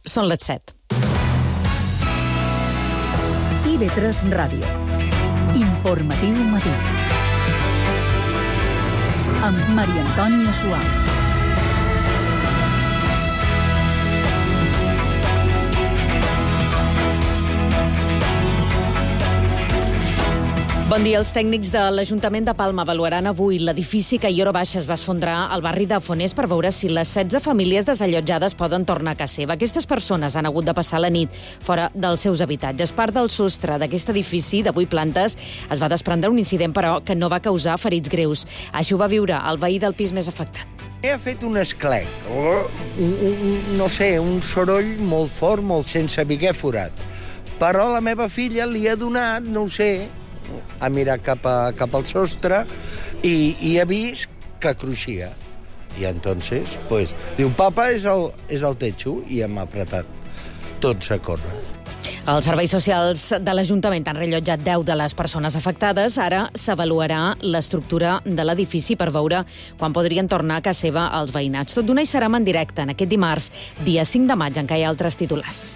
Són les 7. TV3 Ràdio. Informatiu matí. Amb Maria Antònia Suau. Bon dia. Els tècnics de l'Ajuntament de Palma avaluaran avui l'edifici que ahir a hora baixa es va esfondrar al barri de Fonés per veure si les 16 famílies desallotjades poden tornar a casa seva. Aquestes persones han hagut de passar la nit fora dels seus habitatges. Part del sostre d'aquest edifici de 8 plantes es va desprendre un incident, però, que no va causar ferits greus. Així ho va viure el veí del pis més afectat. Ha fet un esclec, no sé, un soroll molt fort, molt sense haver què forat. Però la meva filla li ha donat, no ho sé, ha mirat cap al sostre i ha vist que cruixia. I entonces, pues, diu, papa, és el techo, i hem apretat tots a córrer. Els serveis socials de l'Ajuntament han rellotjat 10 de les persones afectades. Ara s'avaluarà l'estructura de l'edifici per veure quan podrien tornar a casa seva els veïnats. Tot d'una hi serem en directe en aquest dimarts, dia 5 de maig, en què hi ha altres titulars.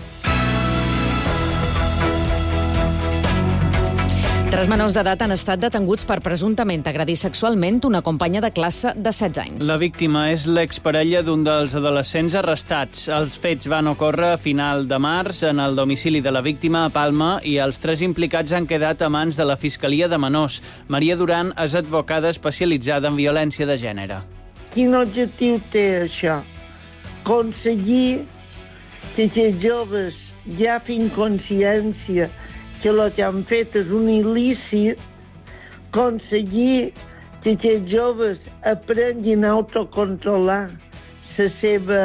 3 menors d'edat han estat detenguts per presumptament agredir sexualment una companya de classe de 16 anys. La víctima és l'exparella d'un dels adolescents arrestats. Els fets van ocórrer a final de març en el domicili de la víctima a Palma i els 3 implicats han quedat a mans de la Fiscalia de Menors. Maria Duran és advocada especialitzada en violència de gènere. Quin objectiu té això? Aconseguir que els joves ja fin consciència que el que han fet és un il·lícit, aconseguir que els joves aprenguin a autocontrolar la seva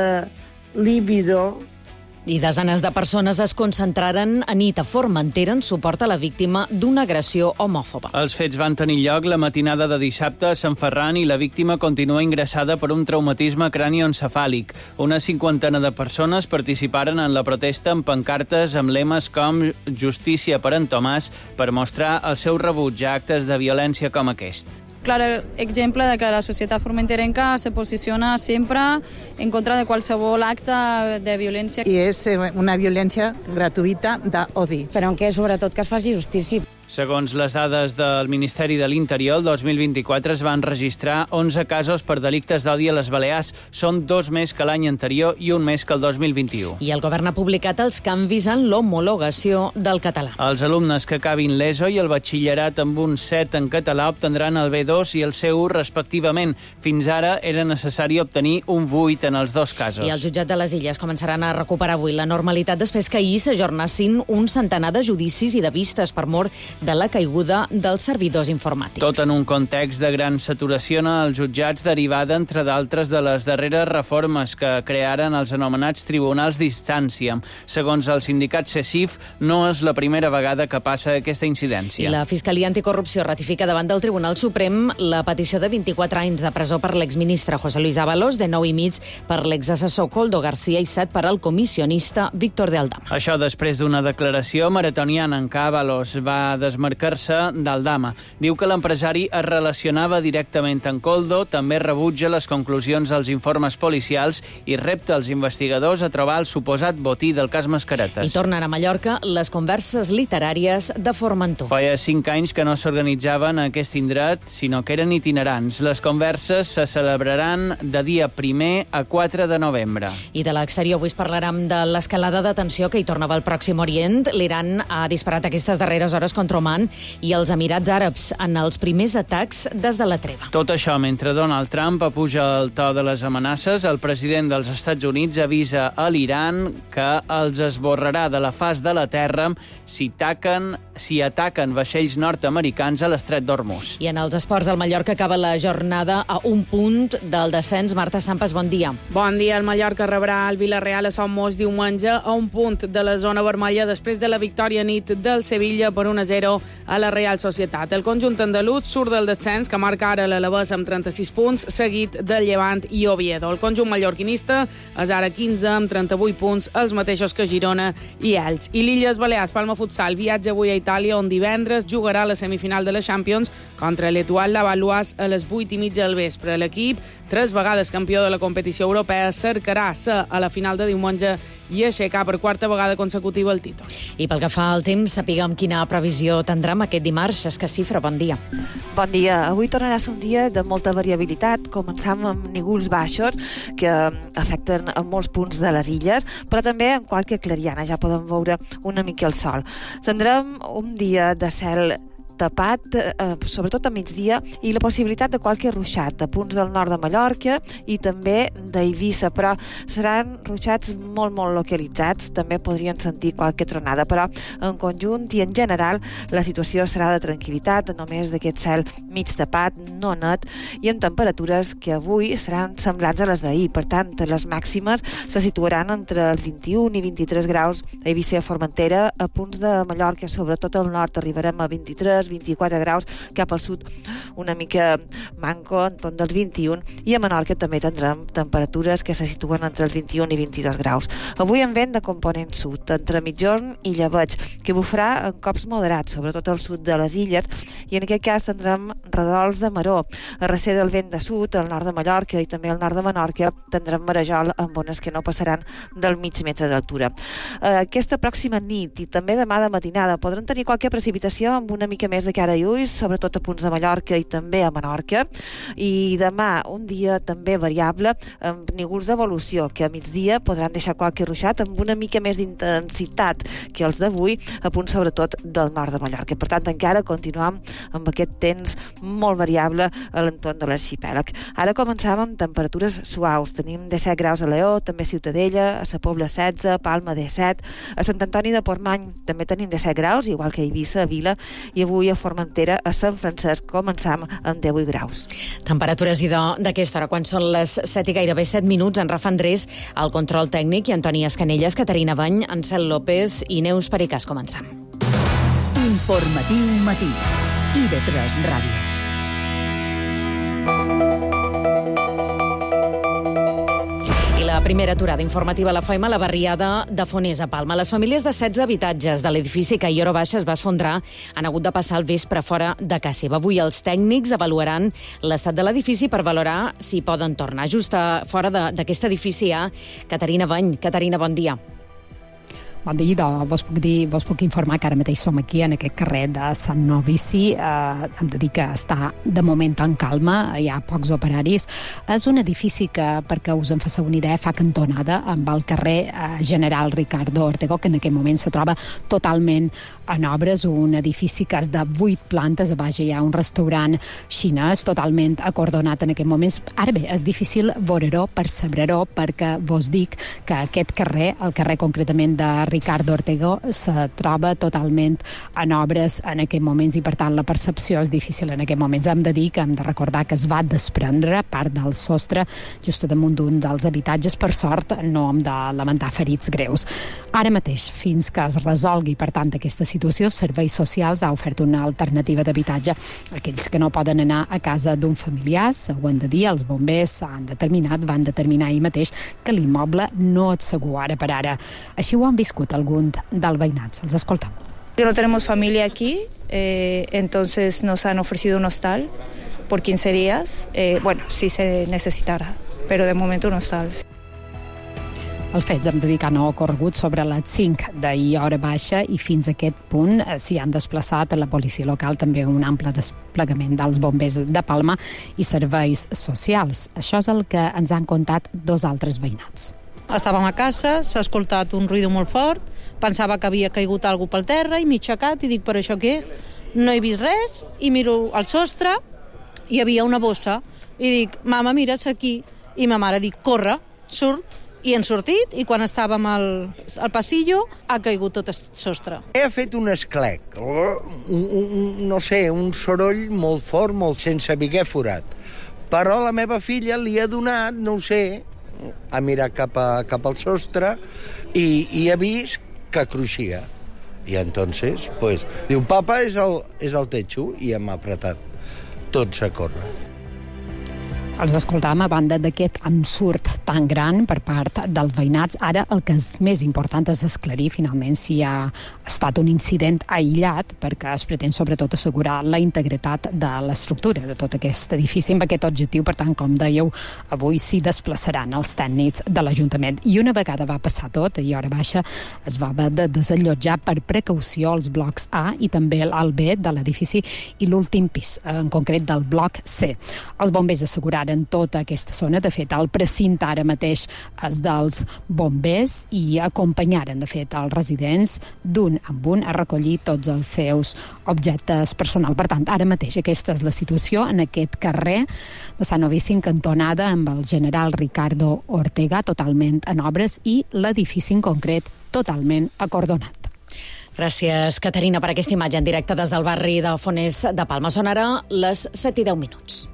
libido. I desenes de persones es concentraren a nit a Formentera en suport a la víctima d'una agressió homòfoba. Els fets van tenir lloc la matinada de dissabte a Sant Ferran i la víctima continua ingressada per un traumatisme cranioencefàlic. Una 50 de persones participaren en la protesta amb pancartes amb lemes com «Justícia per en Tomàs» per mostrar el seu rebuig a actes de violència com aquest. Clar exemple de que la societat formenterenca se posiciona sempre en contra de qualsevol acte de violència. I és una violència gratuïta d'odi. Però que sobretot que es faci justícia. Segons les dades del Ministeri de l'Interior, el 2024 es van registrar 11 casos per delictes d'odi a les Balears. Són 2 més que l'any anterior i 1 més que el 2021. I el govern ha publicat els canvis en l'homologació del català. Els alumnes que acabin l'ESO i el batxillerat amb un 7 en català obtendran el B2 i el C1 respectivament. Fins ara era necessari obtenir un 8 en els 2 casos. I els jutjats de les Illes començaran a recuperar avui la normalitat després que ahir s'ajornessin un centenar de judicis i de vistes per mort de la caiguda dels servidors informàtics. Tot en un context de gran saturació en els jutjats derivada, entre d'altres, de les darreres reformes que crearen els anomenats tribunals d'instància. Segons el sindicat CECIF, no és la primera vegada que passa aquesta incidència. La Fiscalia Anticorrupció ratifica davant del Tribunal Suprem la petició de 24 anys de presó per l'exministre José Luis Ábalos, de 9 i mig per l'exassessor Koldo García i 7 per al comissionista Víctor de Aldama. Això després d'una declaració maratoniana en què Ábalos va desmarcar-se d'Aldama. Diu que l'empresari es relacionava directament amb Koldo, també rebutja les conclusions dels informes policials i repta els investigadors a trobar el suposat botí del cas Mascaretes. I tornen a Mallorca les converses literàries de Formentor. Feia 5 anys que no s'organitzaven a aquest indret, sinó que eren itinerants. Les converses se celebraran de dia 1 a 4 de novembre. I de l'exterior avui parlarem de l'escalada de tensió que hi tornava al Pròxim Orient. L'Iran ha disparat aquestes darreres hores contra Oman i els Emirats Àrabs en els primers atacs des de la treva. Tot això mentre Donald Trump apuja el to de les amenaces, el president dels Estats Units avisa a l'Iran que els esborrarà de la faç de la terra si ataquen vaixells nord-americans a l'estret d'Hormuz. I en els esports, el Mallorca acaba la jornada a un punt del descens. Marta Sampas, bon dia. Bon dia. El Mallorca rebrà el Villarreal a Somos diumenge a un punt de la zona vermella després de la victòria nit del Sevilla per 1-0 a la Real Societat. El conjunt andalús surt del descens, que marca ara l'Alavés amb 36 punts, seguit del Llevant i Oviedo. El conjunt mallorquinista és ara 15 amb 38 punts, els mateixos que Girona i Elx. I l'Illes Balears, Palma Futsal, viatja avui a Itàlia, on divendres jugarà la semifinal de la Champions contra l'Etoile Lavalloise a les 8:30 del vespre. L'equip, 3 vegades campió de la competició europea, cercarà ser a la final de diumenge i aixecar per quarta vegada consecutiva el títol. I pel que fa al temps, sapiguem quina previsió tindrem aquest dimarts. Esca Cifra, bon dia. Bon dia. Avui tornarà a ser un dia de molta variabilitat. Començam amb nígols baixos que afecten a molts punts de les illes, però també en qualque clariana ja podem veure una mica el sol. Tindrem un dia de cel tapat, sobretot a migdia, i la possibilitat de qualque ruixat de punts del nord de Mallorca i també d'Eivissa, però seran ruixats molt localitzats. També podrien sentir qualque tronada, però en conjunt i en general la situació serà de tranquil·litat, només d'aquest cel mig tapat, no net, i amb temperatures que avui seran semblants a les d'ahir. Per tant, les màximes se situaran entre els 21 i 23 graus a Eivissa i a Formentera. A punts de Mallorca, sobretot al nord, arribarem a 23-24 graus, cap al sud una mica manco, en torn dels 21, i a Menorca també tindrem temperatures que se situen entre els 21 i 22 graus. Avui en vent de component sud, entre mitjorn i llebeig, que bufarà en cops moderats, sobretot al sud de les illes, i en aquest cas tindrem redols de maró. A recer del vent de sud, al nord de Mallorca i també al nord de Menorca, tindrem marejol amb ones que no passaran del mig metre d'altura. Aquesta pròxima nit i també demà de matinada podran tenir qualque precipitació amb una mica més de cara i ulls, sobretot a punts de Mallorca i també a Menorca. I demà un dia també variable amb nígols d'evolució que a migdia podran deixar qualque ruixat amb una mica més d'intensitat que els d'avui a punts sobretot del nord de Mallorca. Per tant, encara continuem amb aquest temps molt variable a l'entorn de l'arxipèlag. Ara començàvem amb temperatures suaus. Tenim 17 graus a Lleó, també a Ciutadella, a Sa Pobla 16, Palma 17, a Sant Antoni de Portmany també tenim 17 graus, igual que a Eivissa, a Vila, i avui a Formentera, a Sant Francesc, començam amb 18 graus. Temperatures d'aquesta hora, quan són les 7 i gairebé 7 minuts, en Rafa Andrés, el control tècnic, i Antoni Escanelles, Caterina Bany, Ansel López i Neus Pericàs. Començam. Informatiu matí. IB3 Ràdio. La primera aturada informativa la faim a la barriada de Fonés, a Palma. Les famílies de 16 habitatges de l'edifici que ahir a hora baixa es va esfondrar han hagut de passar el vespre fora de casa seva. Avui els tècnics avaluaran l'estat de l'edifici per valorar si poden tornar. Just fora d'aquest edifici hi ha Caterina Bany. Caterina, bon dia. Bon dia, vos puc informar que ara mateix som aquí en aquest carrer de Sant Novici. Hem de dir que està de moment en calma, hi ha pocs operaris. És un edifici que, perquè us en faci una idea, fa cantonada amb el carrer General Ricardo Ortega, que en aquest moment se troba totalment en obres, un edifici que és de 8 plantes, a baix hi ha un restaurant xinès totalment acordonat en aquest moment. Ara bé, és difícil veure-ho, percebre-ho, perquè vos dic que aquest carrer, el carrer concretament de Ricardo Ortega, se troba totalment en obres en aquests moments i per tant la percepció és difícil en aquests moments. Hem de dir que hem de recordar que es va desprendre part del sostre just damunt d'un dels habitatges. Per sort no hem de lamentar ferits greus. Ara mateix, fins que es resolgui per tant aquesta situació, Serveis Socials ha ofert una alternativa d'habitatge a aquells que no poden anar a casa d'un familiar. Ho han de dir, els bombers van determinar ahir mateix que l'immoble no és segur ara per ara. Així ho han viscut algun del veïnat. Els escoltem. No tenemos familia aquí, entonces nos han ofrecido un hostal por 15 días. Si se necesitara, pero de momento un hostal. Els fets, hem de dir que han ocorregut sobre les 5 d'ahir hora baixa i fins a aquest punt s'hi han desplaçat la policia local, també un ample desplegament dels bombers de Palma i serveis socials. Això és el que ens han contat dos altres veïnats. Estàvem a casa, s'ha escoltat un ruïdo molt fort, pensava que havia caigut algú pel terra i m'he aixecat i dic, però això què és? No he vist res i miro al sostre, hi havia una bossa i dic, mama, mira's aquí. I ma mare dic, corre, surt. I hem sortit i quan estàvem al passillo ha caigut tot el sostre. Ha fet un esclec, un soroll molt fort, sense haver forat. Però la meva filla li ha donat, ha mirat cap al sostre i ha vist que cruixia. I entonces, diu, papa, és el techo, i hem apretat tots a córrer. Els escoltàvem a banda d'aquest ensurt tan gran per part dels veïnats. Ara el que és més important és esclarir finalment si ha estat un incident aïllat, perquè es pretén sobretot assegurar la integritat de l'estructura de tot aquest edifici. Amb aquest objectiu, per tant, com dèieu, avui s'hi desplaçaran els tècnics de l'Ajuntament. I una vegada va passar tot, ahir a hora baixa, es va haver de desallotjar per precaució els blocs A i també el B de l'edifici i l'últim pis, en concret del bloc C. Els bombers asseguraren tota aquesta zona. De fet, el precinte ara mateix és dels bombers i acompanyaren, de fet, els residents d'un en un a recollir tots els seus objectes personals. Per tant, ara mateix aquesta és la situació en aquest carrer de Sant Novici, en cantonada amb el general Ricardo Ortega, totalment en obres, i l'edifici en concret totalment acordonat. Gràcies, Caterina, per aquesta imatge en directe des del barri de Fonés de Palma. Són ara les 7:10.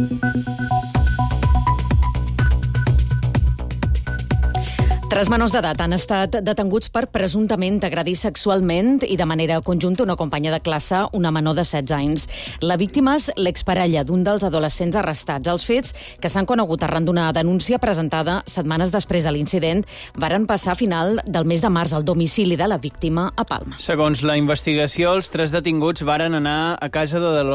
Tres menors d'edat han estat detenguts per presumptament agredir sexualment i de manera conjunta una companya de classe, una menor de 16 anys. La víctima és l'exparella d'un dels adolescents arrestats. Els fets, que s'han conegut arran d'una denúncia presentada setmanes després de l'incident, varen passar a final del mes de març al domicili de la víctima a Palma. Segons la investigació, els tres detinguts varen anar a casa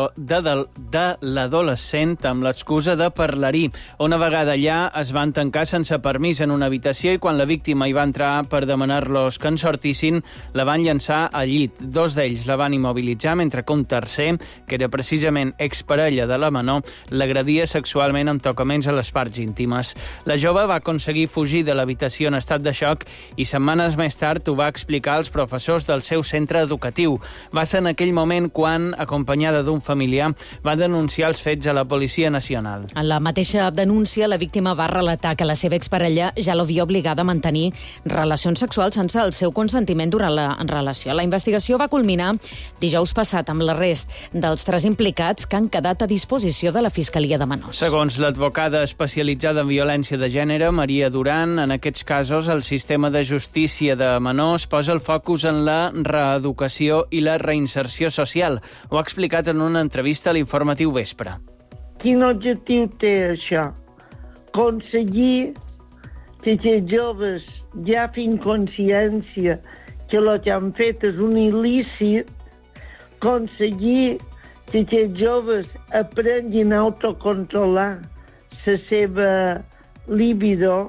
de l'adolescent amb l'excusa de parlar-hi. Una vegada allà es van tancar sense permís en una habitació i quan la víctima hi va entrar per demanar-los que en sortissin, la van llançar al llit. Dos d'ells la van immobilitzar, mentre que un tercer, que era precisament exparella de la menor, l'agredia sexualment amb tocaments a les parts íntimes. La jove va aconseguir fugir de l'habitació en estat de xoc i setmanes més tard ho va explicar als professors del seu centre educatiu. Va ser en aquell moment quan, acompanyada d'un familiar, va denunciar els fets a la Policia Nacional. En la mateixa denúncia, la víctima va relatar que la seva exparella ja l'havia obligada a mantenir relacions sexuals sense el seu consentiment durant la relació. La investigació va culminar dijous passat amb l'arrest dels tres implicats que han quedat a disposició de la Fiscalia de Menors. Segons l'advocada especialitzada en violència de gènere, Maria Duran, en aquests casos el sistema de justícia de menors posa el focus en la reeducació i la reinserció social. Ho ha explicat en una entrevista a l'Informatiu Vespre. Quin objectiu té això? Aconseguir que aquests joves ja fin consciència que el que han fet és un il·lícit, aconseguir que aquests joves aprenguin a autocontrolar la seva libido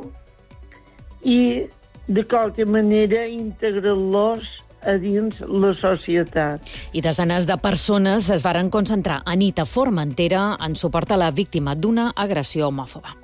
i, de qualque manera, integrar-los a dins la societat. I desenes de persones es varen concentrar a nit a Formentera en suport a la víctima d'una agressió homòfoba.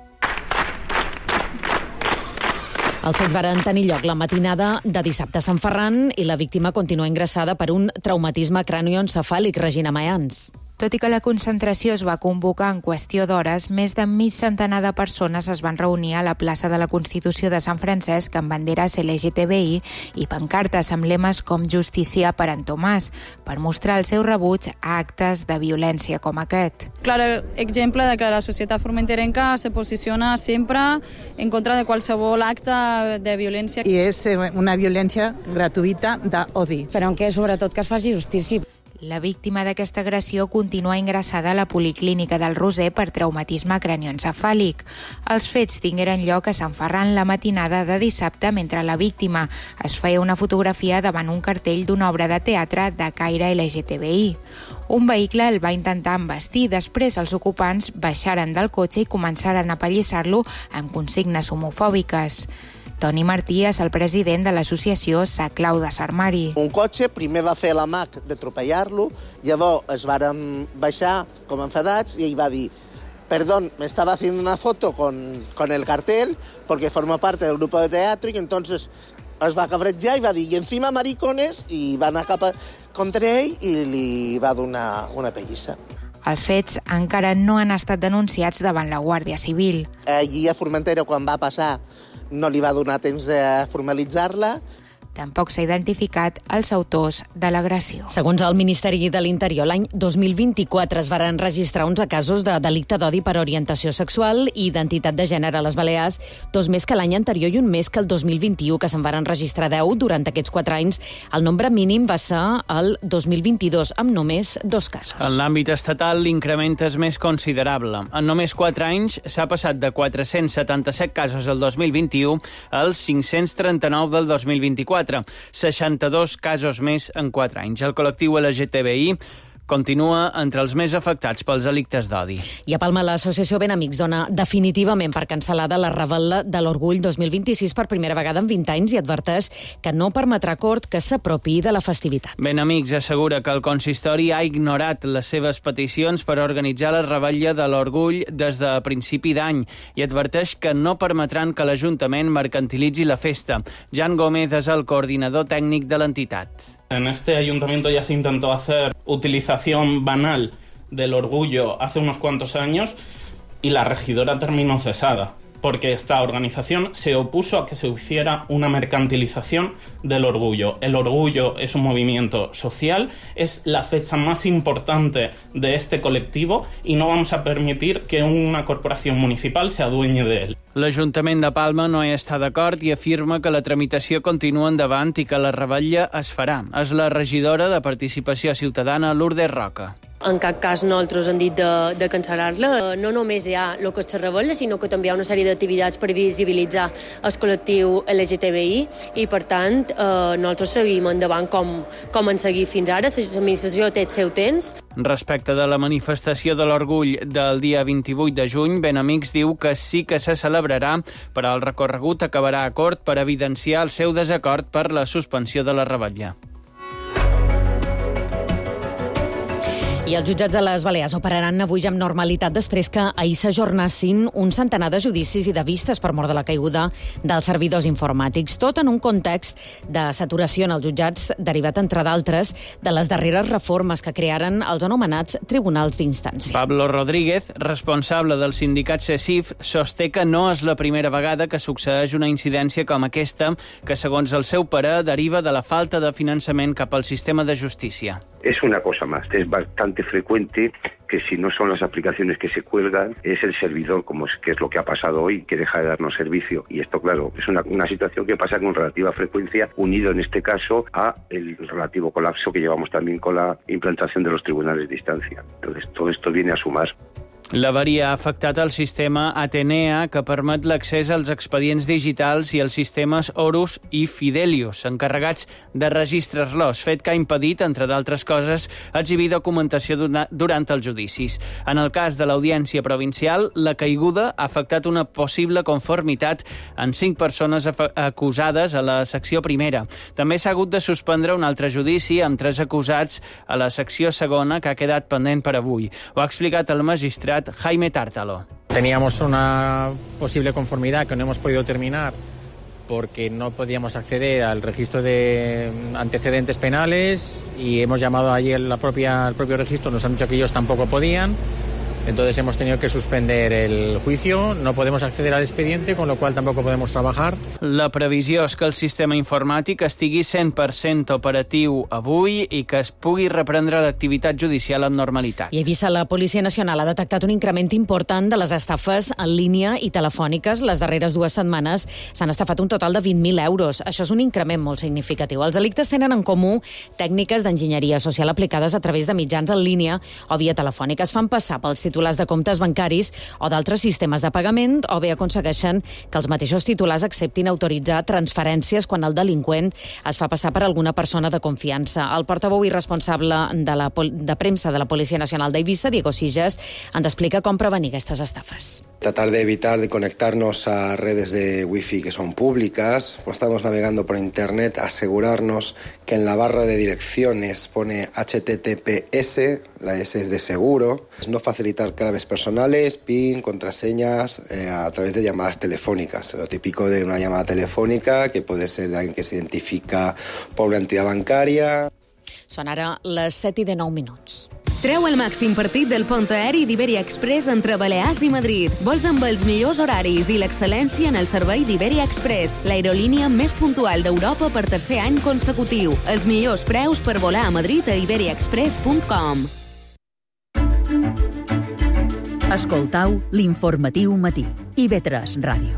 Els fets varen tenir lloc la matinada de dissabte a Sant Ferran i la víctima continua ingressada per un traumatisme cranioencefàlic. Regina Mayans. Tot i que la concentració es va convocar en qüestió d'hores, més de mig centenar de persones es van reunir a la plaça de la Constitució de Sant Francesc amb banderes LGTBI i pancartes amb lemes com Justícia per en Tomàs, per mostrar el seu rebuig a actes de violència com aquest. Clar exemple de que la societat formenterenca se posiciona sempre en contra de qualsevol acte de violència. I és una violència gratuïta d'odi. Però que sobretot que es faci justícia. La víctima d'aquesta agressió continua ingressada a la Policlínica del Roser per traumatisme cranioencefàlic. Els fets tingueren lloc a Sant Ferran la matinada de dissabte mentre la víctima es feia una fotografia davant un cartell d'una obra de teatre de caire LGTBI. Un vehicle el va intentar embestir. Després els ocupants baixaren del cotxe i començaren a apallissar-lo amb consignes homofòbiques. Toni Martí és el president de l'associació Sa Clau de Sarmari. Un cotxe primer va fer l'amac d'atropellar-lo, llavors es varen baixar com enfadats i ell va dir: perdón, me estaba haciendo una foto con el cartel porque forma parte del grupo de teatro y entonces es va cabretjar i va dir, i encima maricones, i va anar contra ell i li va donar una pellissa. Els fets encara no han estat denunciats davant la Guàrdia Civil. Allí a Formentera, quan va passar, no li va donar temps de formalitzar-la. Tampoc s'ha identificat els autors de l'agressió. Segons el Ministeri de l'Interior, l'any 2024 es varen registrar 11 casos de delicte d'odi per orientació sexual i identitat de gènere a les Balears, 2 més que l'any anterior i 1 més que el 2021, que se'n varen registrar 10 durant aquests 4 anys. El nombre mínim va ser el 2022, amb només 2 casos. En l'àmbit estatal, l'increment és més considerable. En només 4 anys s'ha passat de 477 casos el 2021 als 539 del 2024. 62 casos més en 4 anys. El col·lectiu LGTBI continua entre els més afectats pels delictes d'odi. I a Palma, l'associació Ben Amics dona definitivament per cancel·lada la Revetlla de l'Orgull 2026 per primera vegada en 20 anys i adverteix que no permetrà Cort que s'apropiï de la festivitat. Ben Amics assegura que el consistori ha ignorat les seves peticions per organitzar la Revetlla de l'Orgull des de principi d'any i adverteix que no permetran que l'Ajuntament mercantilitzi la festa. Jan Gómez és el coordinador tècnic de l'entitat. En este ayuntamiento ya se intentó hacer utilización banal del orgullo hace unos cuantos años y la regidora terminó cesada, porque esta organización se opuso a que se hiciera una mercantilización del orgullo. El orgullo es un movimiento social, es la fecha más importante de este colectivo y no vamos a permitir que una corporación municipal se adueñe de él. L'Ajuntament de Palma no hi està d'acord i afirma que la tramitació continua endavant i que la revetlla es farà. És la regidora de Participació Ciutadana, Lourdes Roca. En cap cas nosaltres hem dit de cancel·lar-la. No només hi ha el que és la revetlla, sinó que també hi ha una sèrie d'activitats per visibilitzar el col·lectiu LGTBI i, per tant, nosaltres seguim endavant com hem seguit fins ara. L'administració té el seu temps. Respecte de la manifestació de l'Orgull del dia 28 de juny, Ben Amics diu que sí que se celebrarà, però el recorregut acabarà a Cort per evidenciar el seu desacord per la suspensió de la revetlla. I els jutjats de les Balears operaran avui amb normalitat després que ahir s'ajornassin un centenar de judicis i de vistes per mort de la caiguda dels servidors informàtics, tot en un context de saturació en els jutjats derivat, entre d'altres, de les darreres reformes que crearen els anomenats tribunals d'instància. Pablo Rodríguez, responsable del sindicat CECIF, sosté que no és la primera vegada que succeeix una incidència com aquesta, que, segons el seu parer, deriva de la falta de finançament cap al sistema de justícia. Es una cosa más, es bastante frecuente que si no son las aplicaciones que se cuelgan, es el servidor, que es lo que ha pasado hoy, que deja de darnos servicio. Y esto, claro, es una situación que pasa con relativa frecuencia, unido en este caso a el relativo colapso que llevamos también con la implantación de los tribunales de instancia. Entonces, todo esto viene a sumar. L'avaria ha afectat el sistema Atenea, que permet l'accés als expedients digitals i als sistemes Horus i Fidelius, encarregats de registrar-los, fet que ha impedit, entre d'altres coses, exhibir documentació durant els judicis. En el cas de l'Audiència Provincial, la caiguda ha afectat una possible conformitat en 5 persones acusades a la secció primera. També s'ha hagut de suspendre un altre judici amb 3 acusats a la secció segona, que ha quedat pendent per avui. Ho ha explicat el magistrat Jaime Tártalo. Teníamos una posible conformidad que no hemos podido terminar porque no podíamos acceder al registro de antecedentes penales y hemos llamado allí al propio registro, nos han dicho que ellos tampoco podían. Entonces hemos tenido que suspender el juicio, no podemos acceder al expediente, con lo cual tampoco podemos trabajar. La previsió és que el sistema informàtic estigui 100% operatiu avui i que es pugui reprendre l'activitat judicial amb normalitat. I a Eivissa, la Policia Nacional ha detectat un increment important de les estafes en línia i telefòniques. Les darreres 2 setmanes s'han estafat un total de 20.000 euros. Això és un increment molt significatiu. Els delictes tenen en comú tècniques d'enginyeria social aplicades a través de mitjans en línia o via telefònica. Es fan passar pels titulars de comptes bancaris o d'altres sistemes de pagament, o bé aconsegueixen que els mateixos titulars acceptin autoritzar transferències quan el delinqüent es fa passar per alguna persona de confiança. El portaveu i responsable de premsa de la Policia Nacional d'Eivissa, Diego Sijas, ens explica com prevenir aquestes estafes. Tratar de evitar de conectarnos a redes de wifi que son públicas. Cuando estamos navegando por internet, asegurarnos que en la barra de direcciones pone HTTPS, la S es de seguro. No facilitar claves personales, PIN, contraseñas a través de llamadas telefónicas. Lo típico de una llamada telefónica, que puede ser de alguien que se identifica por una entidad bancaria. Són ara les 7:09. Treu el màxim partit del pont aeri d'Iberia Express entre Balears i Madrid. Vols amb els millors horaris i l'excel·lència en el servei d'Iberia Express, l'aerolínia més puntual d'Europa per tercer any consecutiu. Els millors preus per volar a Madrid a iberiaexpress.com. Escoltau l'informatiu matí. IB3 Ràdio.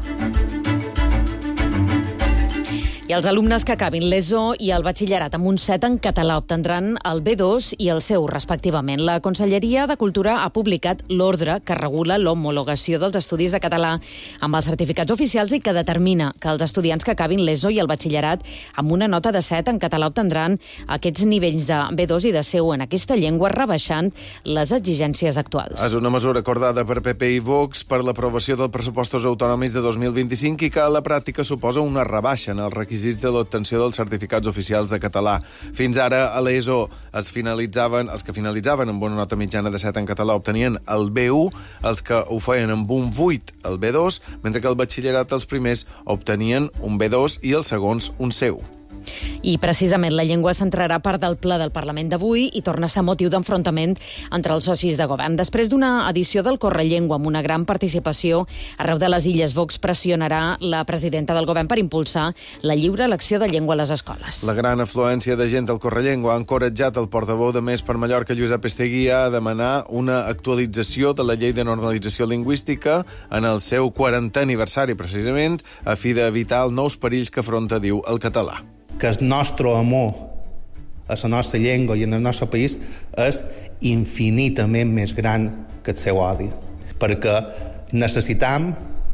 I els alumnes que acabin l'ESO i el batxillerat amb un 7 en català obtindran el B2 i el seu, respectivament. La Conselleria de Cultura ha publicat l'ordre que regula l'homologació dels estudis de català amb els certificats oficials i que determina que els estudiants que acabin l'ESO i el batxillerat amb una nota de 7 en català obtindran aquests nivells de B2 i de C1 en aquesta llengua, rebaixant les exigències actuals. És una mesura acordada per PP i Vox per l'aprovació dels pressupostos autonòmics de 2025 i que a la pràctica suposa una rebaixa en els requisits de l'obtenció dels certificats oficials de català. Fins ara, a l'ESO els que finalitzaven amb una nota mitjana de 7 en català obtenien el B1, els que ho feien amb un 8 el B2, mentre que el batxillerat els primers obtenien un B2 i els segons un C1. I precisament la llengua centrarà part del ple del Parlament d'avui i torna a ser motiu d'enfrontament entre els socis de govern. Després d'una edició del Correllengua amb una gran participació arreu de les Illes, Vox pressionarà la presidenta del govern per impulsar la lliure elecció de llengua a les escoles. La gran afluència de gent al Correllengua ha encoratjat el portaveu de Més per Mallorca, Josep Estegui, a demanar una actualització de la llei de normalització lingüística en el seu 40è aniversari, precisament, a fi d'evitar els nous perills que afronta, diu, el català. Que el nostre amor a la nostra llengua i en el nostre país és infinitament més gran que el seu odi, perquè necessitam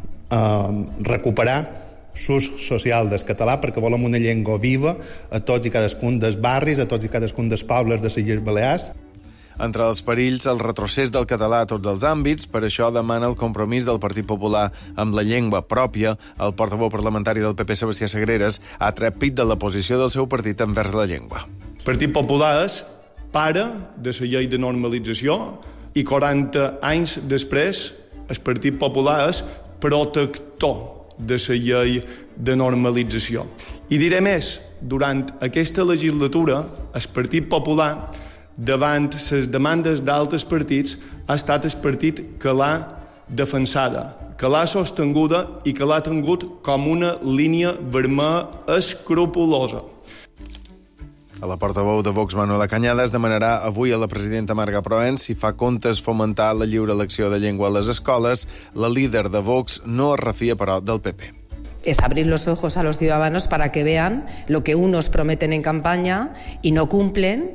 recuperar l'ús social del català, perquè volem una llengua viva a tots i cadascun dels barris, a tots i cadascun dels pobles de les Illes Balears. Entre els perills, el retrocés del català a tots els àmbits, per això demana el compromís del Partit Popular amb la llengua pròpia. El portaveu parlamentari del PP, Sebastià Sagreras, ha tret pit de la posició del seu partit envers la llengua. El Partit Popular és pare de la llei de normalització i 40 anys després el Partit Popular és protector de la llei de normalització. I diré més, durant aquesta legislatura el Partit Popular, davant les demandes d'altres partits, ha estat el partit que l'ha defensada, que l'ha sostinguda i que l'ha tingut com una línia vermella escrupulosa. A la portaveu de Vox, Manuela Cañadas, demanarà avui a la presidenta Marga Proens si fa comptes fomentar la lliure elecció de llengua a les escoles. La líder de Vox no es refia, però, del PP. Es abrir los ojos a los ciudadanos para que vean lo que unos prometen en campaña y no cumplen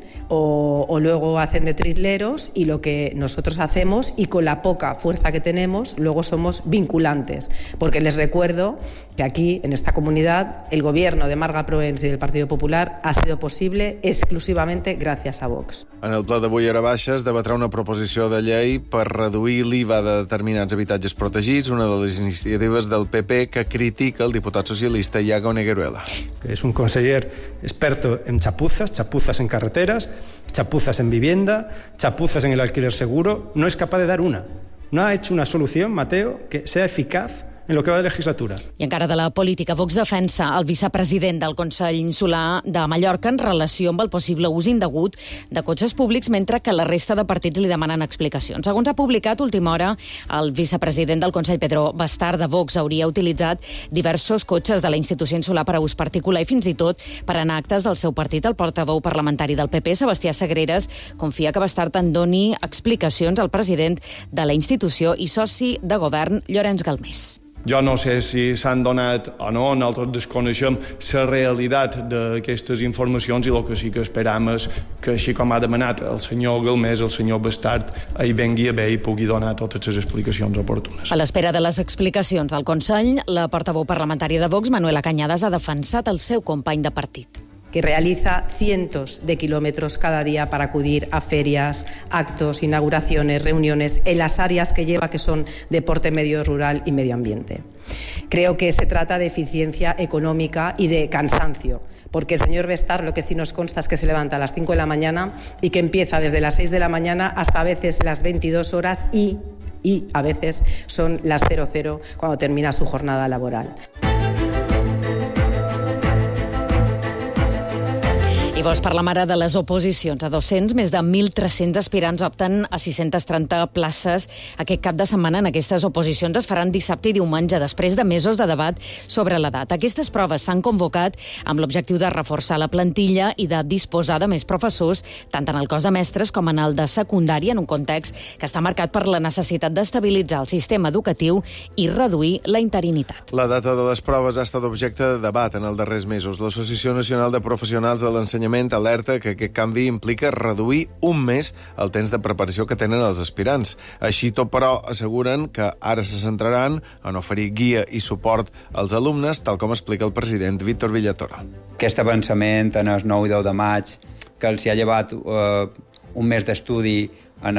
o luego hacen de trisleros, y lo que nosotros hacemos y con la poca fuerza que tenemos luego somos vinculantes, porque les recuerdo que aquí en esta comunidad el gobierno de Marga Proens y del Partido Popular ha sido posible exclusivamente gracias a Vox. En el ple d'avui a Hora-Baixa es debatrà una proposició de llei per reduir l'IVA de determinats habitatges protegits, una de les iniciatives del PP que critica el diputat socialista Iago Negueruela. Es un conseller experto en chapuzas en carreteras, chapuzas en vivienda, chapuzas en el alquiler seguro. No es capaz de dar una. No ha hecho una solución, Mateo, que sea eficaz en lo que va de legislatura. I encara de la política, Vox defensa el vicepresident del Consell Insular de Mallorca en relació amb el possible ús indegut de cotxes públics, mentre que la resta de partits li demanen explicacions. Segons ha publicat última hora, el vicepresident del Consell, Pedro Bastard, de Vox, hauria utilitzat diversos cotxes de la institució insular per a ús particular i fins i tot per anar a actes del seu partit. El portaveu parlamentari del PP, Sebastià Sagreras, confia que Bastard en doni explicacions al president de la institució i soci de govern, Llorenç Galmés. Jo no sé si s'han donat o no, nosaltres desconeixem la realitat d'aquestes informacions i el que sí que esperam és que, així com ha demanat el senyor Galmés, el senyor Bastard, hi vengui a bé i pugui donar totes les explicacions oportunes. A l'espera de les explicacions del Consell, la portaveu parlamentària de Vox, Manuela Cañadas, ha defensat el seu company de partit. Que realiza cientos de kilómetros cada día para acudir a ferias, actos, inauguraciones, reuniones en las áreas que lleva, que son deporte, medio rural y medio ambiente. Creo que se trata de eficiencia económica y de cansancio, porque el señor Bastard lo que sí nos consta es que se levanta a las 5 de la mañana y que empieza desde las 6 de la mañana hasta a veces las 22 horas y a veces son las 00 cuando termina su jornada laboral. Llavors, per la mare de les oposicions a 200, més de 1.300 aspirants opten a 630 places. Aquest cap de setmana en aquestes oposicions es faran dissabte i diumenge, després de mesos de debat sobre l'edat. Aquestes proves s'han convocat amb l'objectiu de reforçar la plantilla i de disposar de més professors, tant en el cos de mestres com en el de secundària, en un context que està marcat per la necessitat d'estabilitzar el sistema educatiu i reduir la interinitat. La data de les proves ha estat objecte de debat en els darrers mesos. L'Associació Nacional de Professionals de l'Ensenyament alerta que aquest canvi implica reduir un mes el temps de preparació que tenen els aspirants. Així tot, però, asseguren que ara se centraran en oferir guia i suport als alumnes, tal com explica el president Víctor Villatoro. Aquest avançament en el 9 i 10 de maig, que els ha llevat un mes d'estudi en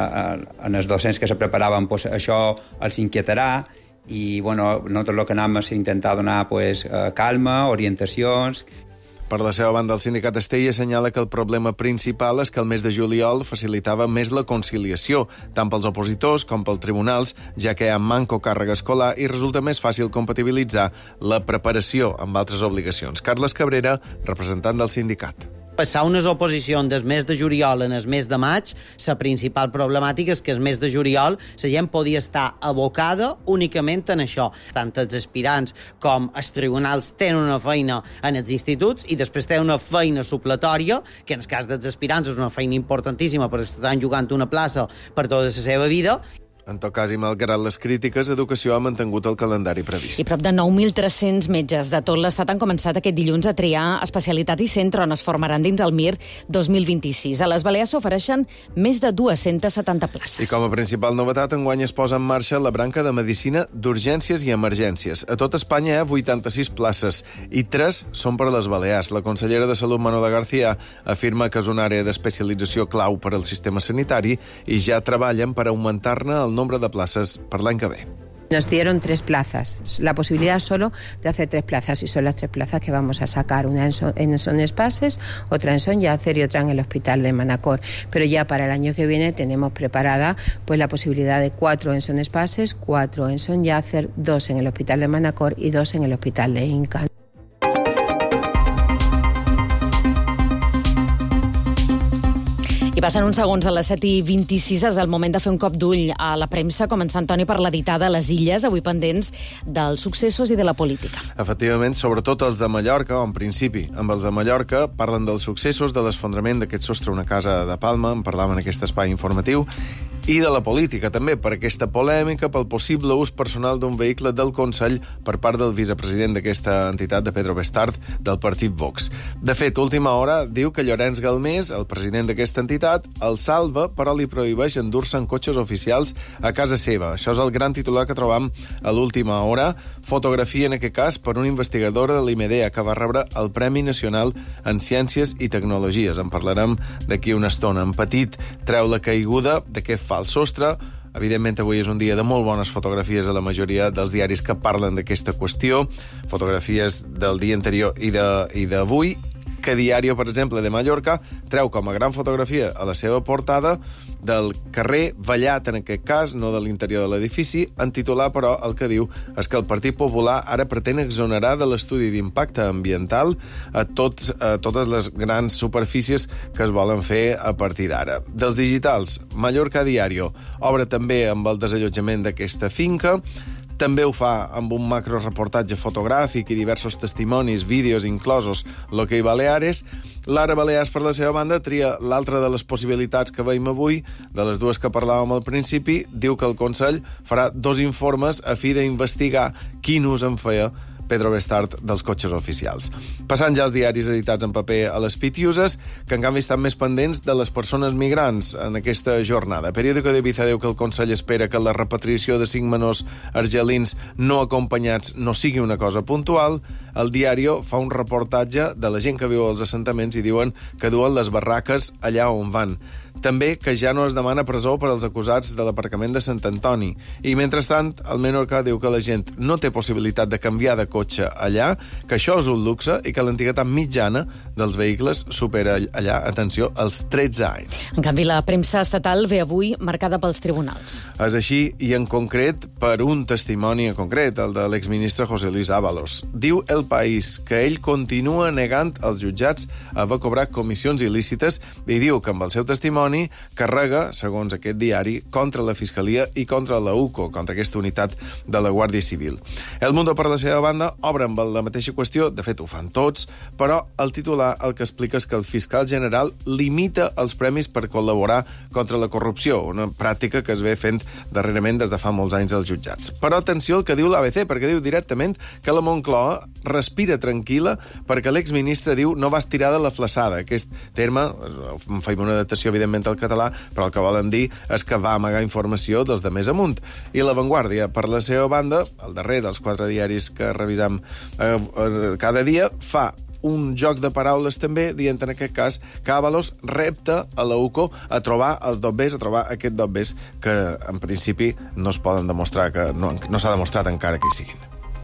els docents que se preparaven, doncs això els inquietarà i nosaltres el que anem és intentar donar calma, orientacions. Per la seva banda, el sindicat Estella assenyala que el problema principal és que el mes de juliol facilitava més la conciliació, tant pels opositors com pels tribunals, ja que hi ha manco càrrega escolar i resulta més fàcil compatibilitzar la preparació amb altres obligacions. Carles Cabrera, representant del sindicat. Passar unes oposicions del mes de juliol en el mes de maig, la principal problemàtica és que el mes de juliol la gent podia estar abocada únicament en això. Tant els aspirants com els tribunals tenen una feina en els instituts i després tenen una feina supletòria, que en el cas dels aspirants és una feina importantíssima perquè estan jugant una plaça per tota la seva vida. En tot cas, i malgrat les crítiques, Educació ha mantingut el calendari previst. I prop de 9.300 metges de tot l'Estat han començat aquest dilluns a triar especialitat i centre on es formaran dins el MIR 2026. A les Balears s'ofereixen més de 270 places. I com a principal novetat, enguany es posa en marxa la branca de Medicina d'Urgències i Emergències. A tot Espanya hi ha 86 places i 3 són per a les Balears. La consellera de Salut, Manuela García, afirma que és una àrea d'especialització clau per al sistema sanitari i ja treballen per augmentar-ne el nombre de places per l'any que ve. Nos dieron 3 plazas, la posibilidad solo de hacer 3 plazas y son las 3 plazas que vamos a sacar, una en Son Espases, otra en Son Yacer y otra en el Hospital de Manacor. Pero ya para el año que viene tenemos preparada la posibilidad de 4 en Son Espases, 4 en Son Yacer, 2 en el Hospital de Manacor y 2 en el Hospital de Inca. I passen uns segons a les 7:26, és el moment de fer un cop d'ull a la premsa, començant, Toni, per l'editada a les Illes, avui pendents dels successos i de la política. Efectivament, sobretot els de Mallorca, o en principi, amb els de Mallorca, parlen dels successos, de l'esfondrament d'aquest sostre a una casa de Palma, en parlàvem en aquest espai informatiu, i de la política, també, per aquesta polèmica pel possible ús personal d'un vehicle del Consell per part del vicepresident d'aquesta entitat, de Pedro Bestard, del partit Vox. De fet, última hora, diu que Llorenç Galmés, el president d'aquesta entitat, el salva, però li prohibeix endur-se en cotxes oficials a casa seva. Això és el gran titular que trobam a l'última hora. Fotografia, en aquest cas, per una investigadora de l'IMEDEA, que va rebre el Premi Nacional en Ciències i Tecnologies. En parlarem d'aquí una estona. En Petit treu la caiguda d'aquest fals sostre. Evidentment, avui és un dia de molt bones fotografies a la majoria dels diaris que parlen d'aquesta qüestió. Fotografies del dia anterior i d'avui, que Diario, per exemple, de Mallorca, treu com a gran fotografia a la seva portada del carrer Vallat, en aquest cas, no de l'interior de l'edifici. En titular, però, el que diu és que el Partit Popular ara pretén exonerar de l'estudi d'impacte ambiental a totes les grans superfícies que es volen fer a partir d'ara. Dels digitals, Mallorca Diario obre també amb el desallotjament d'aquesta finca. També ho fa amb un macroreportatge fotogràfic i diversos testimonis, vídeos inclosos, l'Hockey Baleares. L'Ara Balears, per la seva banda, tria l'altra de les possibilitats que veiem avui, de les dues que parlàvem al principi. Diu que el Consell farà 2 informes a fi d'investigar quin ús en feia Pedro Bestard dels cotxes oficials. Passant ja als diaris editats en paper a les Pitiuses, que en canvi estan més pendents de les persones migrants en aquesta jornada. Periódico de Ibiza diu que el Consell espera que la repatriació de 5 menors argelins no acompanyats no sigui una cosa puntual. El Diario fa un reportatge de la gent que viu als assentaments i diuen que duen les barraques allà on van. També que ja no es demana presó per als acusats de l'aparcament de Sant Antoni. I, mentrestant, el Menorca diu que la gent no té possibilitat de canviar de cotxe allà, que això és un luxe i que l'antiguitat mitjana dels vehicles supera allà, atenció, els 13 anys. En canvi, la premsa estatal ve avui marcada pels tribunals. És així, i en concret per un testimoni en concret, el de l'exministre José Luis Ábalos. Diu El País que ell continua negant als jutjats haver cobrat comissions il·lícites i diu que amb el seu testimoni carrega, segons aquest diari, contra la Fiscalia i contra la UCO, contra aquesta unitat de la Guàrdia Civil. El Mundo, per la seva banda, obre amb la mateixa qüestió, de fet ho fan tots, però el titular el que explica és que el fiscal general limita els premis per col·laborar contra la corrupció, una pràctica que es ve fent darrerament des de fa molts anys als jutjats. Però atenció al que diu l'ABC, perquè diu directament que la Moncloa respira tranquil·la perquè l'exministre diu no va estirar de la flaçada. Aquest terme, feim una adaptació evidentment al català, però el que volen dir és que va amagar informació dels de més amunt. I La Vanguardia, per la seva banda, el darrer dels 4 diaris que revisam cada dia, fa un joc de paraules també, dient en aquest cas que Ábalos repta a la UCO a trobar els dobbers, a trobar aquest dobbers que en principi no es poden demostrar, que no s'ha demostrat encara que hi siguin.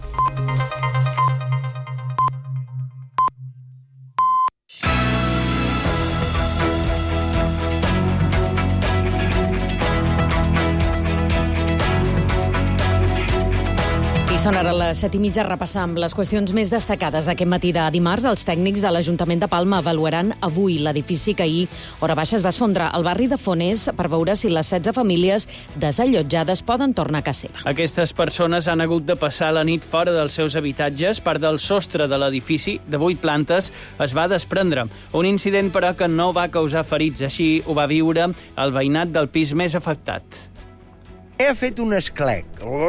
Són ara les 7:30, repassam les qüestions més destacades d'aquest matí de dimarts. Els tècnics de l'Ajuntament de Palma avaluaran avui l'edifici que ahir, hora baixa, es va esfondrar al barri de Fonés per veure si les 16 famílies desallotjades poden tornar a casa seva. Aquestes persones han hagut de passar la nit fora dels seus habitatges. Part del sostre de l'edifici, de 8 plantes, es va desprendre. Un incident, però, que no va causar ferits. Així ho va viure el veïnat del pis més afectat. He fet un esclec,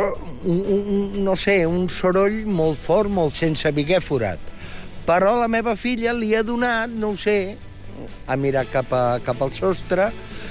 no sé, un soroll molt fort, molt sense haver forat. Però la meva filla li ha donat, no ho sé, ha mirat cap al sostre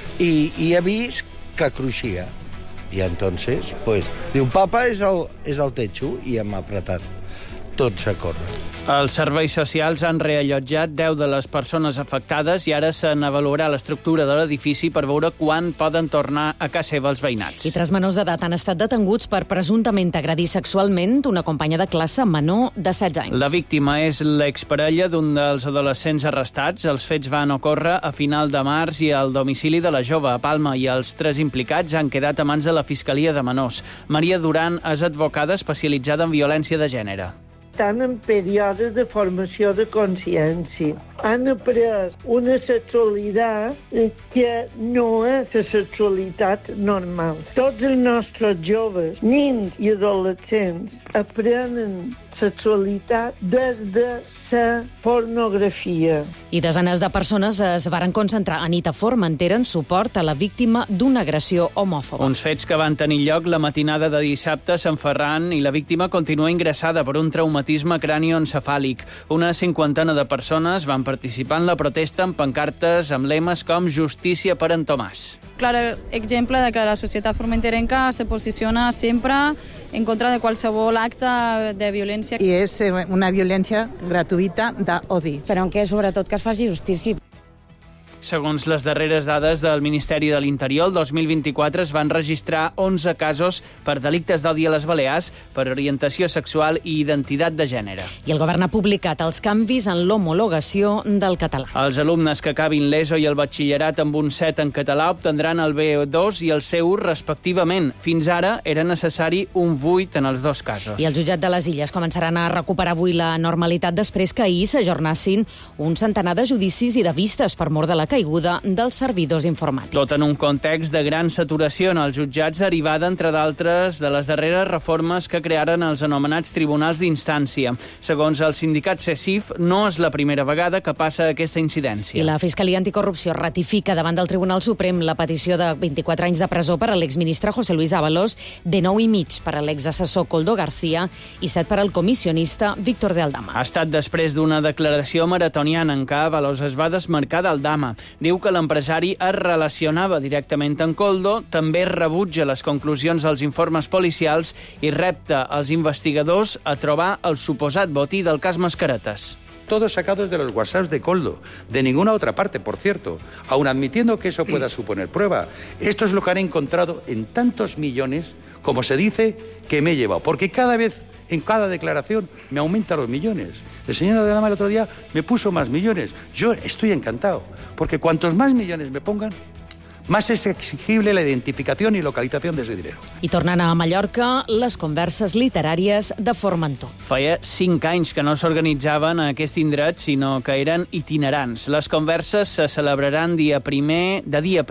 i ha vist que cruixia. I entonces, pues, diu, papa, és el techo, i hem apretat tots a córrer. Els serveis socials han reallotjat 10 de les persones afectades i ara se n'avaluarà l'estructura de l'edifici per veure quan poden tornar a casa seva els veïnats. I 3 menors d'edat han estat detenguts per presumptament agredir sexualment una companya de classe menor de 16 anys. La víctima és l'exparella d'un dels adolescents arrestats. Els fets van ocórrer a final de març i al domicili de la jove a Palma, i els 3 implicats han quedat a mans de la Fiscalia de Menors. Maria Duran és advocada especialitzada en violència de gènere. Estan en períodes de formació de consciència. Han après una sexualitat que no és la sexualitat normal. Tots els nostres joves, nens i adolescents, aprenen sexualitat des de la pornografia. I desenes de persones es varen concentrar a nit a Formentera en suport a la víctima d'una agressió homòfoba. Uns fets que van tenir lloc la matinada de dissabte a Sant Ferran, i la víctima continua ingressada per un traumatisme cranioencefàlic. Una 50 de persones van participar en la protesta amb pancartes amb lemes com Justícia per en Tomàs. Clar exemple de que la societat formenterenca se posiciona sempre en contra de qualsevol acte de violència. I és una violència gratuïta d'odi. Però que sobretot que es faci justícia. Segons les darreres dades del Ministeri de l'Interior, el 2024 es van registrar 11 casos per delictes d'odi a les Balears per orientació sexual i identitat de gènere. I el govern ha publicat els canvis en l'homologació del català. Els alumnes que acabin l'ESO i el batxillerat amb un 7 en català obtendran el B2 i el C1 respectivament. Fins ara era necessari un 8 en els 2 casos. I el jutjat de les Illes començaran a recuperar avui la normalitat després que ahir s'ajornassin un centenar de judicis i de vistes per mort de la caiguda dels servidors informàtics. Tot en un context de gran saturació en els jutjats derivada, entre d'altres, de les darreres reformes que crearen els anomenats tribunals d'instància. Segons el sindicat CECIF, no és la primera vegada que passa aquesta incidència. I la Fiscalia Anticorrupció ratifica davant del Tribunal Suprem la petició de 24 anys de presó per a l'exministre José Luis Ábalos, de 9 i mig per a l'exassessor Koldo García i 7 per al comissionista Víctor de Aldama. Ha estat després d'una declaració maratoniana en què Ábalos es va desmarcar d'Aldama. Diu que l'empresari es relacionava directament amb Koldo, també rebutja les conclusions dels informes policials i repta als investigadors a trobar el suposat botí del cas Mascaretes. Todos sacados de los WhatsApps de Koldo, de ninguna otra parte, por cierto, aun admitiendo que eso pueda suponer prueba. Esto es lo que han encontrado en tantos millones, como se dice, que me he llevado, porque cada vez en cada declaración me aumenta los millones. El señor Adama el otro día me puso más millones. Yo estoy encantado, porque cuantos más millones me pongan, más és exigible la identificació i localització d'aquest dinero. I tornant a Mallorca, les converses literàries de Formentor. Feia 5 anys que no s'organitzaven a aquest indret, sinó que eren itinerants. Les converses se celebraran de dia primer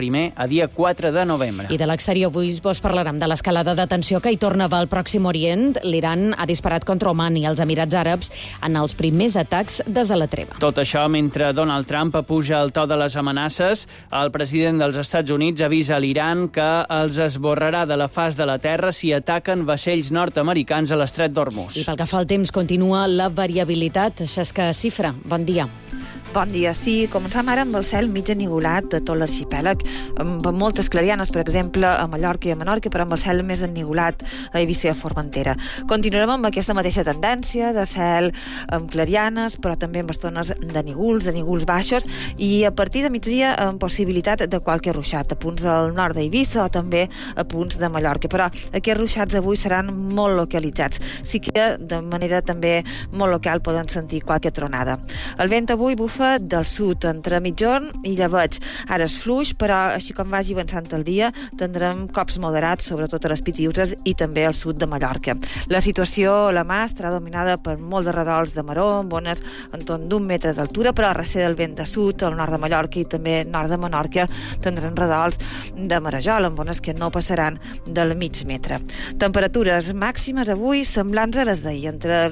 a dia 4 de novembre. I de l'exterior avui vos parlarem de l'escalada de tensió que hi tornava al Pròxim Orient. L'Iran ha disparat contra Oman i els Emirats Àrabs en els primers atacs des de la treva. Tot això mentre Donald Trump apuja el to de les amenaces. El president dels Estats Units avisa a l'Iran que els esborrarà de la faç de la terra si ataquen vaixells nord-americans a l'estret d'Hormuz. I pel que fa al temps, continua la variabilitat. Xesca Cifra, bon dia. Bon dia. Sí, començam ara amb el cel mig ennivolat de tot l'arxipèlag, amb moltes clarianes, per exemple, a Mallorca i a Menorca, però amb el cel més ennivolat a Eivissa i a Formentera. Continuarem amb aquesta mateixa tendència de cel amb clarianes, però també amb estones de nígols baixos, i a partir de migdia amb possibilitat de qualque ruixat, a punts del nord d'Eivissa o també a punts de Mallorca. Però aquests ruixats avui seran molt localitzats. Sí que de manera també molt local poden sentir qualque tronada. El vent avui bufa del sud, entre mitjorn i llebeig. Ara és fluix, però així com vagi avançant el dia, tindrem cops moderats, sobretot a les Pitiüses i també al sud de Mallorca. La situació a la mà estarà dominada per molts de redols de maró, amb ones entorn d'1 metre d'altura, però a recer del vent de sud, al nord de Mallorca i també nord de Menorca, tindran redols de marejol, amb ones que no passaran del mig metre. Temperatures màximes avui semblants a les d'ahir, entre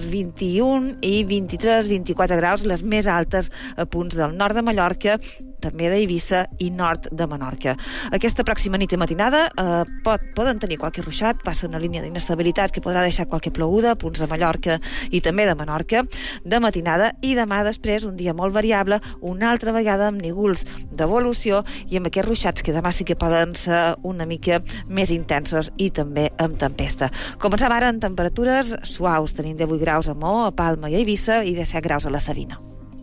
21 i 23-24 graus, les més altes a punts del nord de Mallorca, també d'Eivissa i nord de Menorca. Aquesta pròxima nit i matinada poden tenir qualque ruixat, passa una línia d'inestabilitat que podrà deixar qualque ploguda a punts de Mallorca i també de Menorca de matinada, i demà després un dia molt variable, una altra vegada amb nígols d'evolució i amb aquests ruixats que demà sí que poden ser una mica més intensos i també amb tempesta. Comencem ara en temperatures suaus, tenim 18 graus a Maó, a Palma i a Eivissa i 17 graus a la Savina.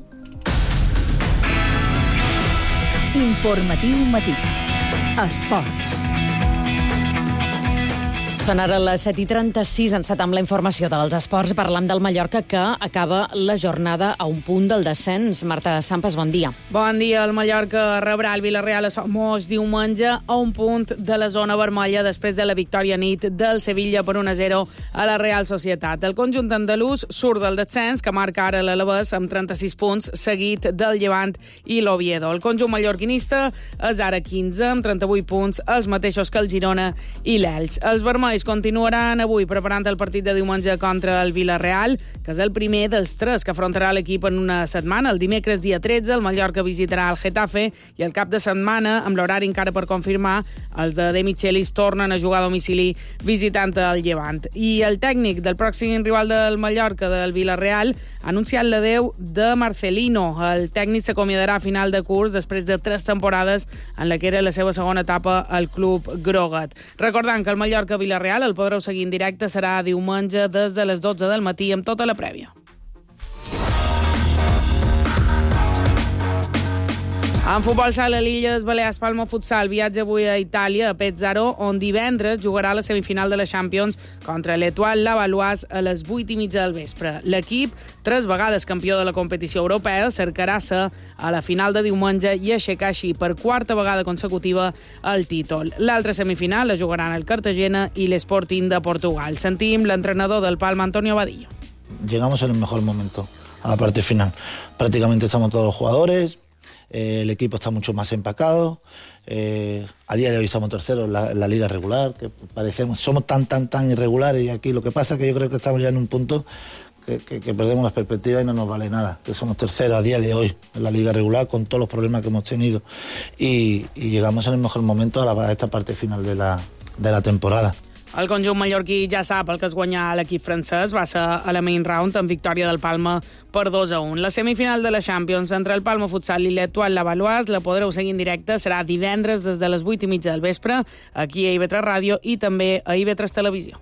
Informatiu matí. Esports. Són ara les 7:36, encetam la informació dels esports, parlant del Mallorca, que acaba la jornada a un punt del descens. Marta Sampas, bon dia. Bon dia. El Mallorca rebrà el Villarreal a Somos diumenge a un punt de la zona vermella després de la victòria nit del Sevilla per 1-0 a la Real Societat. El conjunt andalús surt del descens, que marca ara l'Alavés amb 36 punts, seguit del Llevant i l'Oviedo. El conjunt mallorquinista és ara 15, amb 38 punts, els mateixos que el Girona i l'Elx. Els vermells continuaran avui preparant el partit de diumenge contra el Villarreal, que és el primer dels 3 que afrontarà l'equip en una setmana. El dimecres, dia 13, el Mallorca visitarà el Getafe i el cap de setmana, amb l'horari encara per confirmar, els de Michelis tornen a jugar a domicili visitant el Llevant. I el tècnic del pròxim rival del Mallorca, del Villarreal, ha anunciat l'adeu de Marcelino. El tècnic s'acomiadarà a final de curs després de 3 temporades en la que era la seva segona etapa al club groguet. Recordant que el Mallorca-Villarreal el podreu seguir en directe, serà diumenge des de les 12 del matí amb tota la prèvia. En futbol sala, l'Illes Balears Palma Futsal viatja avui a Itàlia, a Pesaro, on divendres jugarà la semifinal de la Champions contra l'Etoile Lavalloise a les 8:30 del vespre. L'equip, 3 vegades campió de la competició europea, cercarà ser a la final de diumenge i aixecar així per 4ª vegada consecutiva el títol. L'altra semifinal la jugaran el Cartagena i l'Sporting de Portugal. Sentim l'entrenador del Palma, Antonio Vadillo. Llegamos en el mejor momento, a la parte final. Prácticamente estamos todos los jugadores. El equipo está mucho más empacado. A día de hoy estamos terceros en la liga regular, que somos tan irregulares, y aquí lo que pasa es que yo creo que estamos ya en un punto que perdemos las perspectivas y no nos vale nada, que somos terceros a día de hoy en la liga regular con todos los problemas que hemos tenido, y llegamos en el mejor momento a esta parte final de la temporada. El conjunt mallorquí ja sap el que es guanyar a l'equip francès. Va ser a la main round amb victòria del Palma per 2-1. La semifinal de la Champions entre el Palma Futsal i l'Etoile Lavalloise la podreu seguir en directe. Serà divendres des de les 8:30 del vespre, aquí a IB3 Ràdio i també a IB3 Televisió.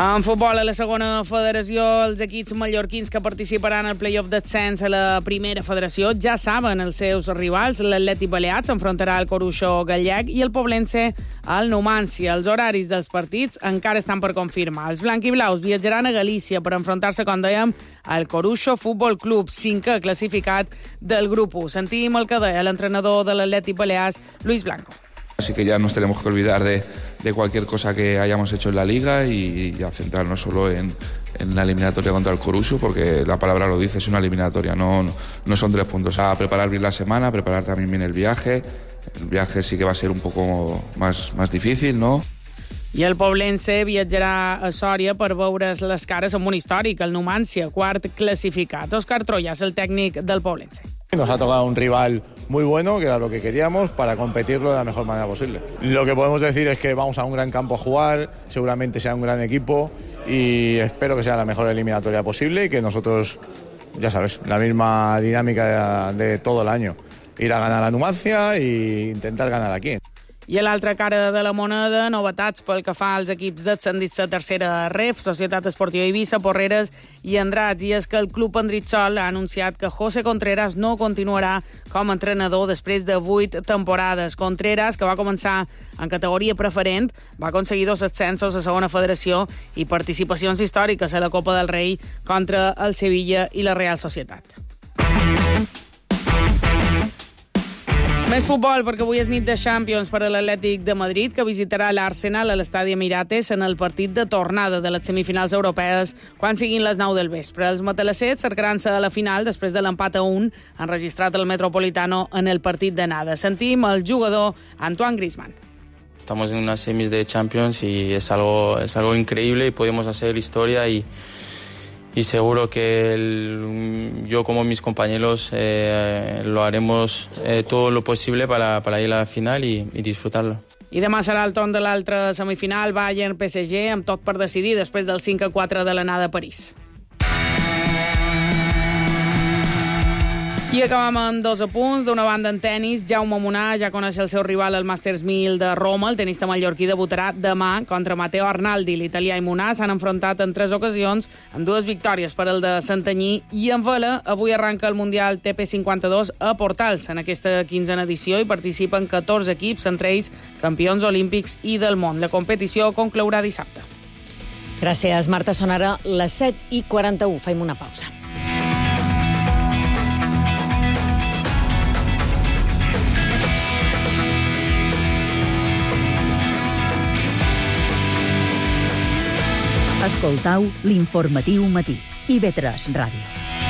En futbol, a la segona federació, els equips mallorquins que participaran al play-off d'ascens a la primera federació ja saben els seus rivals. L'Atlètic Balears s'enfrontarà al Coruixo gallec i el Poblense al Numancia. Els horaris dels partits encara estan per confirmar. Els blanquiblaus viatjaran a Galícia per enfrontar-se, com dèiem, al Coruixo Futbol Club, 5è classificat del grup 1. Sentim el que deia l'entrenador de l'Atlètic Balears, Luis Blanco. Así que ya nos tenemos que olvidar de cualquier cosa que hayamos hecho en la Liga y ya centrarnos solo en la eliminatoria contra el Coruixo, porque la palabra lo dice, es una eliminatoria, no son 3 puntos. A preparar bien la semana, preparar también bien el viaje. El viaje sí que va a ser un poco más difícil, ¿no? I el Poblense viatjarà a Sòria per veure's les cares amb un històric, el Numancia, 4º classificat. Òscar Troyas, el tècnic del Poblense. Nos ha tocado un rival muy bueno, que era lo que queríamos, para competirlo de la mejor manera posible. Lo que podemos decir es que vamos a un gran campo a jugar, seguramente sea un gran equipo y espero que sea la mejor eliminatoria posible y que nosotros, ya sabes, la misma dinámica de todo el año, ir a ganar a Numancia e intentar ganar aquí. I a l'altra cara de la moneda, novetats pel que fa als equips descendits a tercera ref, Societat Esportiva Eivissa, Porreres i Andratx. I és que el club Andritxol ha anunciat que José Contreras no continuarà com a entrenador després de 8 temporades. Contreras, que va començar en categoria preferent, va aconseguir 2 ascensos a segona federació i participacions històriques a la Copa del Rei contra el Sevilla i la Real Societat. Més futbol, perquè avui és nit de Champions per a l'Atlètic de Madrid, que visitarà l'Arsenal a l'estadi Emirates en el partit de tornada de les semifinals europees quan siguin les 9 del vespre. Els matalassers cercaran-se a la final després de l'empat a 1 enregistrat al Metropolitano en el partit d'anada. Sentim el jugador Antoine Griezmann. Estamos en unas semis de Champions y es algo increíble y podemos hacer historia y seguro que yo como mis compañeros lo haremos todo lo posible para ir a la final y disfrutarlo. I demà serà el torn de l'altra semifinal, Bayern-PSG, amb tot per decidir després del 5-4 de l'anada a París. I acabam amb 2 apunts. D'una banda, en tennis, Jaume Munar ja coneix el seu rival al Masters 1000 de Roma. El tenista mallorquí debutarà demà contra Matteo Arnaldi. L'italià i Munar s'han enfrontat en 3 ocasions, amb 2 victòries per al de Santanyí. I en vela, avui arranca el Mundial TP52 a Portals. En aquesta 15a edició hi participen 14 equips, entre ells campions olímpics i del món. La competició conclourà dissabte. Gràcies, Marta. Són ara les 7:41. Fem una pausa. Escoltau l'informatiu matí. IB3 Ràdio.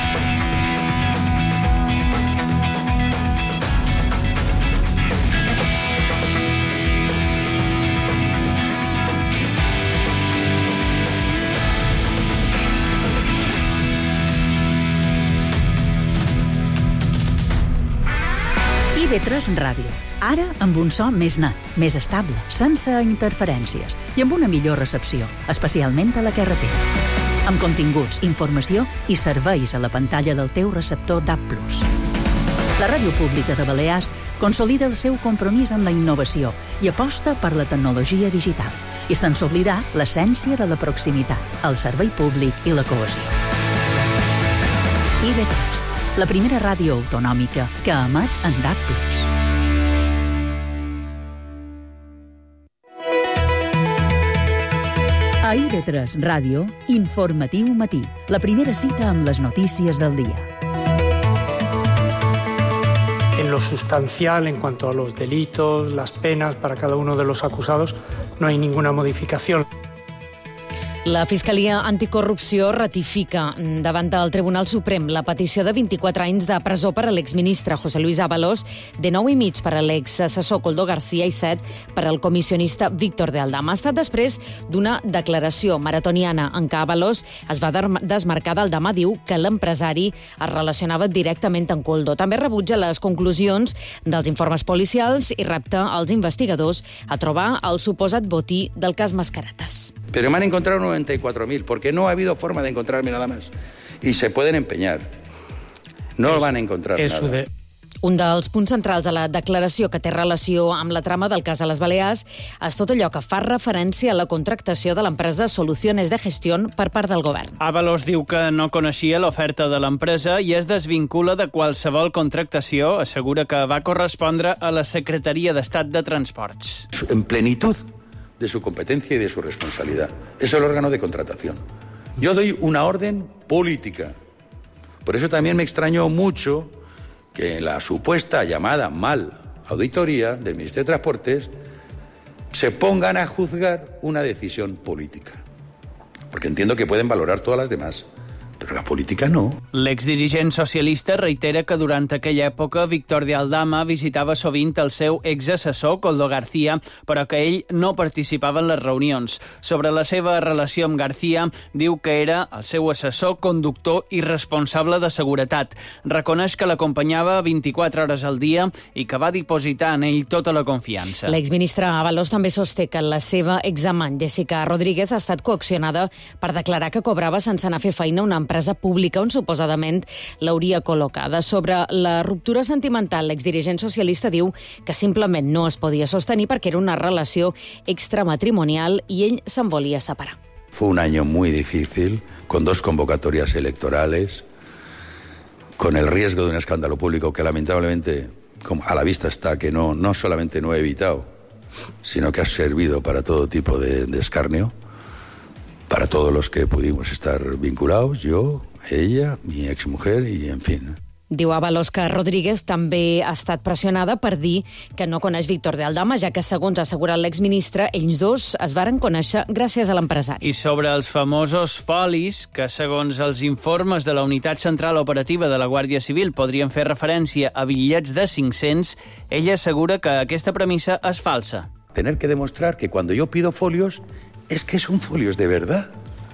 IB3 Ràdio. Ara amb un so més net, més estable, sense interferències i amb una millor recepció, especialment a la carretera. Amb continguts, informació i serveis a la pantalla del teu receptor DAB+. La Ràdio Pública de Balears consolida el seu compromís amb la innovació i aposta per la tecnologia digital, i sense oblidar l'essència de la proximitat, el servei públic i la cohesió. IB3, la primera ràdio autonòmica que emet en DAB+. A IB3 Ràdio, informatiu matí, la primera cita amb les notícies del dia. En lo sustancial, en cuanto a los delitos, las penas para cada uno de los acusados, no hay ninguna modificación. La Fiscalia Anticorrupció ratifica davant del Tribunal Suprem la petició de 24 anys de presó per a l'exministre José Luis Ábalos, de 9 i mig per a l'exassessor Koldo García i 7 per al comissionista Víctor de Aldama. Ha estat després d'una declaració maratoniana en què Ábalos es va desmarcar d'Aldama. Diu que l'empresari es relacionava directament amb Koldo. També rebutja les conclusions dels informes policials i repta als investigadors a trobar el suposat botí del cas Mascaretas. Pero me han encontrado 94.000, porque no ha habido forma de encontrarme nada más. Y se pueden empeñar. No van a encontrar nada. Un dels punts centrals de la declaració que té relació amb la trama del cas a les Balears és tot allò que fa referència a la contractació de l'empresa Soluciones de Gestión per part del govern. Ábalos diu que no coneixia l'oferta de l'empresa i es desvincula de qualsevol contractació. Assegura que va correspondre a la Secretaria d'Estat de Transports. En plenitud de su competencia y de su responsabilidad. Es el órgano de contratación. Yo doy una orden política. Por eso también me extrañó mucho que en la supuesta llamada mal auditoría del Ministerio de Transportes se pongan a juzgar una decisión política. Porque entiendo que pueden valorar todas las demás, però la política no. L'exdirigent socialista reitera que durant aquella època Víctor de Aldama visitava sovint el seu exassessor, Koldo García, però que ell no participava en les reunions. Sobre la seva relació amb García, diu que era el seu assessor, conductor i responsable de seguretat. Reconeix que l'acompanyava 24 hores al dia i que va dipositar en ell tota la confiança. L'exministre Ábalos també sosté que la seva examant, Jessica Rodríguez, ha estat coaccionada per declarar que cobrava sense anar a fer feina una empresa pública on suposadament l'hauria col·locada. Sobre la ruptura sentimental, l'exdirigent socialista diu que simplement no es podia sostenir perquè era una relació extramatrimonial i ell se'n volia separar. Fue un año muy difícil, con 2 convocatorias electorales, con el riesgo de un escándalo público que lamentablemente, como a la vista está, que no solamente no he evitado, sino que ha servido para todo tipo de escarnio, para todos los que pudimos estar vinculados, yo, ella, mi exmujer y en fin. Diu Ábalos que Rodríguez també ha estat pressionada per dir que no coneix Víctor de Aldama, ja que, segons ha assegurat l'exministre, ells dos es varen conèixer gràcies a l'empresari. I sobre els famosos folis, que segons els informes de la Unitat Central Operativa de la Guàrdia Civil podrien fer referència a bitllets de 500, ella assegura que aquesta premissa és falsa. Tener que demostrar que cuando yo pido folios, es que son folios de verdad.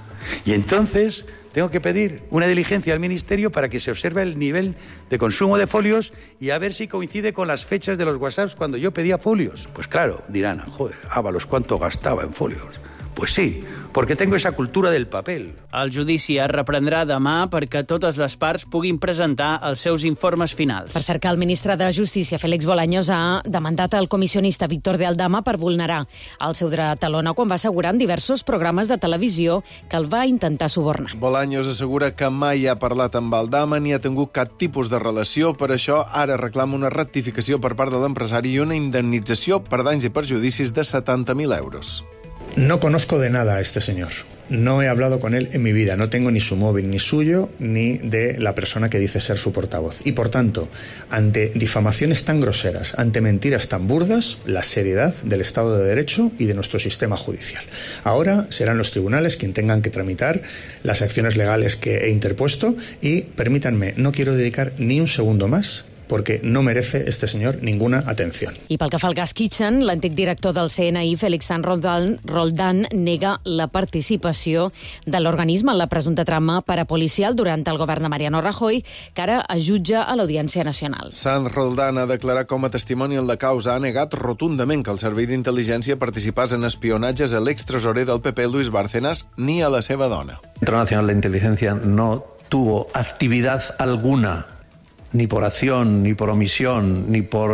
Y entonces tengo que pedir una diligencia al Ministerio para que se observe el nivel de consumo de folios y a ver si coincide con las fechas de los WhatsApps cuando yo pedía folios. Pues claro, dirán, joder, Ábalos, ¿cuánto gastaba en folios? Pues sí, porque tengo esa cultura del papel. El judici es reprendrà demà perquè totes les parts puguin presentar els seus informes finals. Per cert, que el ministre de Justícia, Félix Bolaños, ha demandat al comissionista Víctor de Aldama per vulnerar el seu dret a l'ONU quan va assegurar en diversos programes de televisió que el va intentar subornar. Bolaños assegura que mai ha parlat amb Aldama ni ha tingut cap tipus de relació, per això ara reclama una rectificació per part de l'empresari i una indemnització per danys i perjudicis de 70.000 euros. No conozco de nada a este señor. No he hablado con él en mi vida. No tengo ni su móvil, ni suyo, ni de la persona que dice ser su portavoz. Y, por tanto, ante difamaciones tan groseras, ante mentiras tan burdas, la seriedad del Estado de Derecho y de nuestro sistema judicial. Ahora serán los tribunales quienes tengan que tramitar las acciones legales que he interpuesto y, permítanme, no quiero dedicar ni un segundo más porque no merece este señor ninguna atención. I pel que fa al gas Kitchen, l'antic director del CNI, Félix Sanz Roldán, nega la participació de l'organisme en la presumpta trama parapolicial durant el govern de Mariano Rajoy, que ara es jutja a l'Audiència Nacional. Sanz Roldán ha declarat com a testimoni en la causa, ha negat rotundament que el Servei d'Intel·ligència participés en espionatges a l'extresorer del PP, Luis Bárcenas, ni a la seva dona. El Centro Nacional de Inteligencia no tuvo actividad alguna ni por acción, ni por omisión, ni por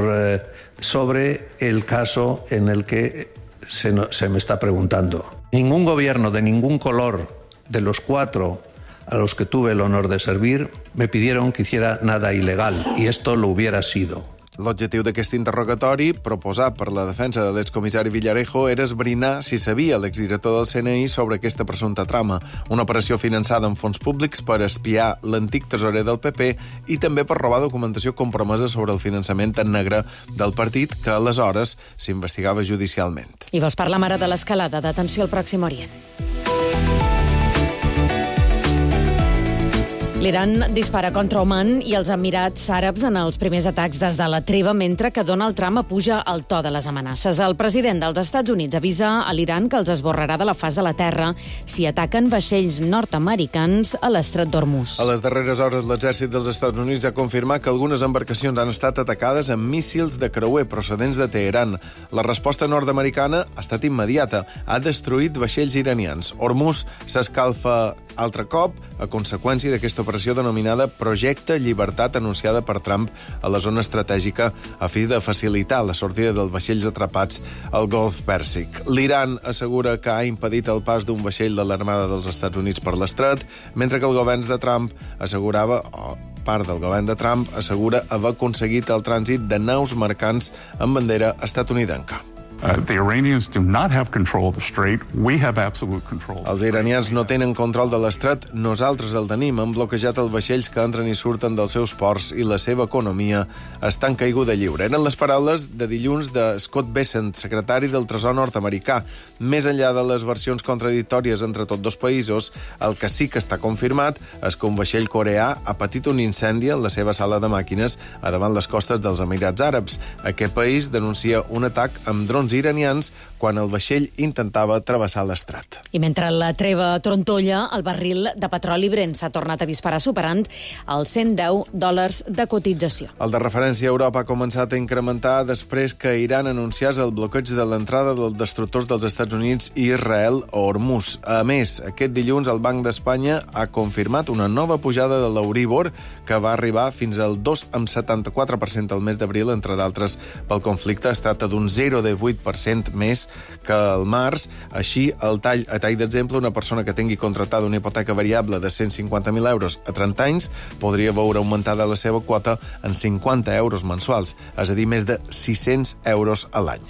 sobre el caso en el que se me está preguntando. Ningún gobierno de ningún color de los 4 a los que tuve el honor de servir me pidieron que hiciera nada ilegal, y esto lo hubiera sido. L'objectiu d'aquest interrogatori, proposat per la defensa de l'excomissari Villarejo, era esbrinar si sabia l'exdirector del CNI sobre aquesta presumpta trama, una operació finançada amb fons públics per espiar l'antic tresorer del PP i també per robar documentació compromesa sobre el finançament en negre del partit, que aleshores s'investigava judicialment. I vols parlar ara de l'escalada de tensió al Pròxim Orient. L'Iran dispara contra Oman i els Emirats Àrabs en els primers atacs des de la treva, mentre que Donald Trump apuja el to de les amenaces. El president dels Estats Units avisa a l'Iran que els esborrarà de la faç de la terra si ataquen vaixells nord-americans a l'estret d'Hormuz. A les darreres hores, l'exèrcit dels Estats Units ha confirmat que algunes embarcacions han estat atacades amb míssils de creuer procedents de Teheran. La resposta nord-americana ha estat immediata. Ha destruït vaixells iranians. Hormuz s'escalfa altre cop a conseqüència d'aquesta operació operació denominada Projecte Llibertat, anunciada per Trump a la zona estratègica a fi de facilitar la sortida dels vaixells atrapats al Golf Pèrsic. L'Iran assegura que ha impedit el pas d'un vaixell de l'Armada dels Estats Units per l'estret, mentre que el govern de Trump part del govern de Trump assegura haver aconseguit el trànsit de naus mercants amb bandera estatunidenca. The Iranians do not have control of the strait. We have absolute control. Els iranians no tenen control de l'estret, nosaltres el tenim. Han bloquejat els vaixells que entren i surten dels seus ports i la seva economia està en caiguda lliure. Eren les paraules de dilluns de Scott Bessent, secretari del Tresor nord-americà. Més enllà de les versions contradictòries entre tots dos països, el que sí que està confirmat és que un vaixell coreà ha patit un incendi en la seva sala de màquines a davant les costes dels Emirats Àrabs. Aquest país denuncia un atac amb drons iranians quan el vaixell intentava travessar l'estret. I mentre la treva trontolla, el barril de petroli Brent s'ha tornat a disparar superant els $110 de cotització. El de referència a Europa ha començat a incrementar després que Iran anunciés el bloqueig de l'entrada dels destructors dels Estats Units i Israel a Hormuz. A més, aquest dilluns el Banc d'Espanya ha confirmat una nova pujada de l'Euríbor que va arribar fins al 2,74% al mes d'abril, entre d'altres pel conflicte. Es tracta d'un 0,8% més que al març. Així, a tall d'exemple, una persona que tingui contractada una hipoteca variable de 150.000 euros a 30 anys podria veure augmentada la seva quota en 50 euros mensuals, és a dir, més de 600 euros a l'any.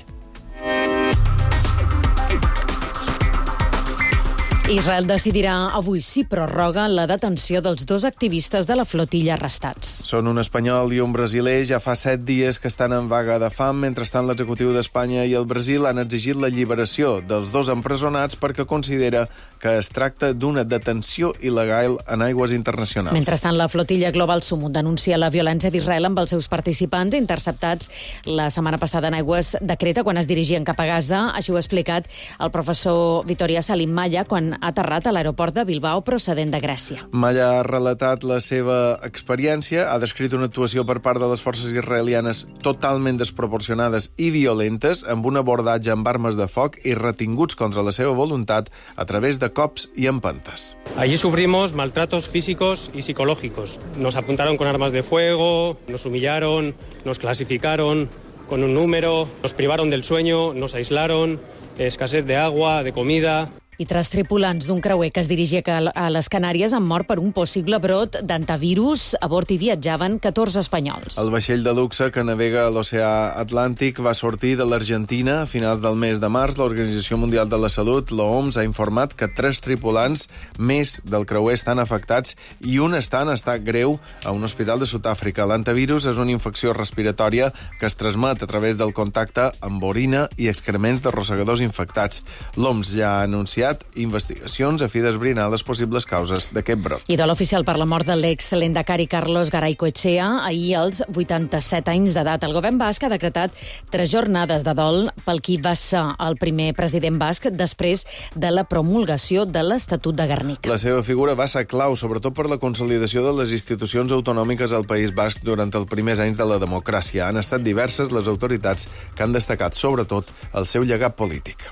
Israel decidirà avui si prorroga la detenció dels 2 activistes de la flotilla arrestats. Són un espanyol i un brasiler. Ja fa 7 dies que estan en vaga de fam. Mentrestant, l'executiu d'Espanya i el Brasil han exigit la lliberació dels 2 empresonats perquè considera que es tracta d'una detenció il·legal en aigües internacionals. Mentrestant, la flotilla Global Sumut denuncia la violència d'Israel amb els seus participants interceptats la setmana passada en aigües de Creta quan es dirigien cap a Gaza. Així ho ha explicat el professor Vitoria Salim Malla quan ha aterrat a l'aeroport de Bilbao procedent de Grècia. Malla ha relatat la seva experiència, ha descrit una actuació per part de les forces israelianes totalment desproporcionades i violentes, amb un abordatge amb armes de foc i retinguts contra la seva voluntat a través de cops y empentes. Allí sufrimos maltratos físicos y psicológicos. Nos apuntaron con armas de fuego, nos humillaron, nos clasificaron con un número, nos privaron del sueño, nos aislaron, escasez de agua, de comida. I 3 tripulants d'un creuer que es dirigia a les Canàries han mort per un possible brot d'antivirus. A bord hi viatjaven 14 espanyols. El vaixell de luxe que navega a l'oceà Atlàntic va sortir de l'Argentina a finals del mes de març. L'Organització Mundial de la Salut, l'OMS, ha informat que 3 tripulants més del creuer estan afectats i un està en estat greu a un hospital de Sud-àfrica. L'antivirus és una infecció respiratòria que es transmet a través del contacte amb orina i excrements de rosegadors infectats. L'OMS ja ha anunciat investigacions a fi d'esbrinar les possibles causes d'aquest brot. I de l'oficial per la mort de l'ex-lendakari Carlos Garay-Coetxea ahir als 87 anys d'edat. El govern basc ha decretat 3 jornades de dol pel qui va ser el primer president basc després de la promulgació de l'Estatut de Gernika. La seva figura va ser clau, sobretot per la consolidació de les institucions autonòmiques al País Basc durant els primers anys de la democràcia. Han estat diverses les autoritats que han destacat, sobretot, el seu llegat polític.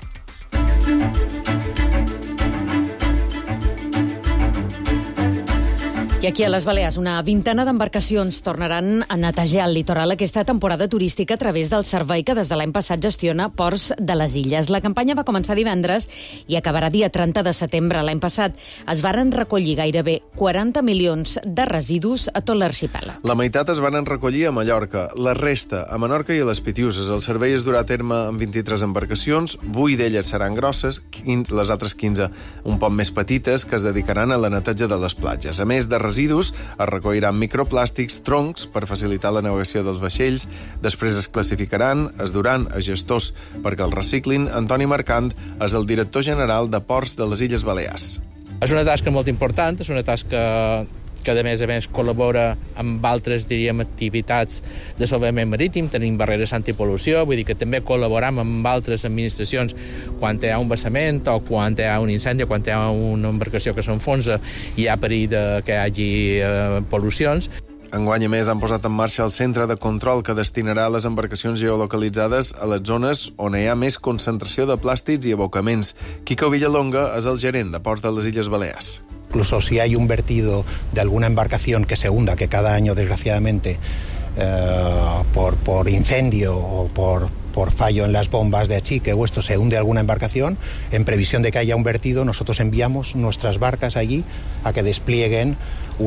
I aquí a les Balears, una vintena d'embarcacions tornaran a netejar el litoral aquesta temporada turística a través del servei que des de l'any passat gestiona Ports de les Illes. La campanya va començar divendres i acabarà dia 30 de setembre. L'any passat es varen recollir gairebé 40 milions de residus a tot l'arxipèlag. La meitat es varen recollir a Mallorca, la resta a Menorca i a les Pitiuses. El servei es durà a terme amb 23 embarcacions, 8 d'elles seran grosses, les altres 15 un poc més petites, que es dedicaran a la neteja de les platges. A més de residus, es recolliran microplàstics, troncs, per facilitar la navegació dels vaixells. Després es classificaran, es duran a gestors perquè el reciclin. Antoni Marcant és el director general de Ports de les Illes Balears. És una tasca molt important, és una tasca que a més col·labora amb altres, diríem, activitats de salvament marítim. Tenim barreres antipol·lució, vull dir que també col·laboram amb altres administracions quan hi ha un vessament o quan hi ha un incendi, quan hi ha una embarcació que s'enfonsa i hi ha perill que hi hagi pol·lucions. Enguany, a més, han posat en marxa el centre de control que destinarà les embarcacions geolocalitzades a les zones on hi ha més concentració de plàstics i abocaments. Quico Villalonga és el gerent de Ports de les Illes Balears. incluso si hay un vertido de alguna embarcación que se hunda, que cada año desgraciadamente por incendio o por fallo en las bombas de achique o esto se hunde alguna embarcación, en previsión de que haya un vertido, nosotros enviamos nuestras barcas allí a que desplieguen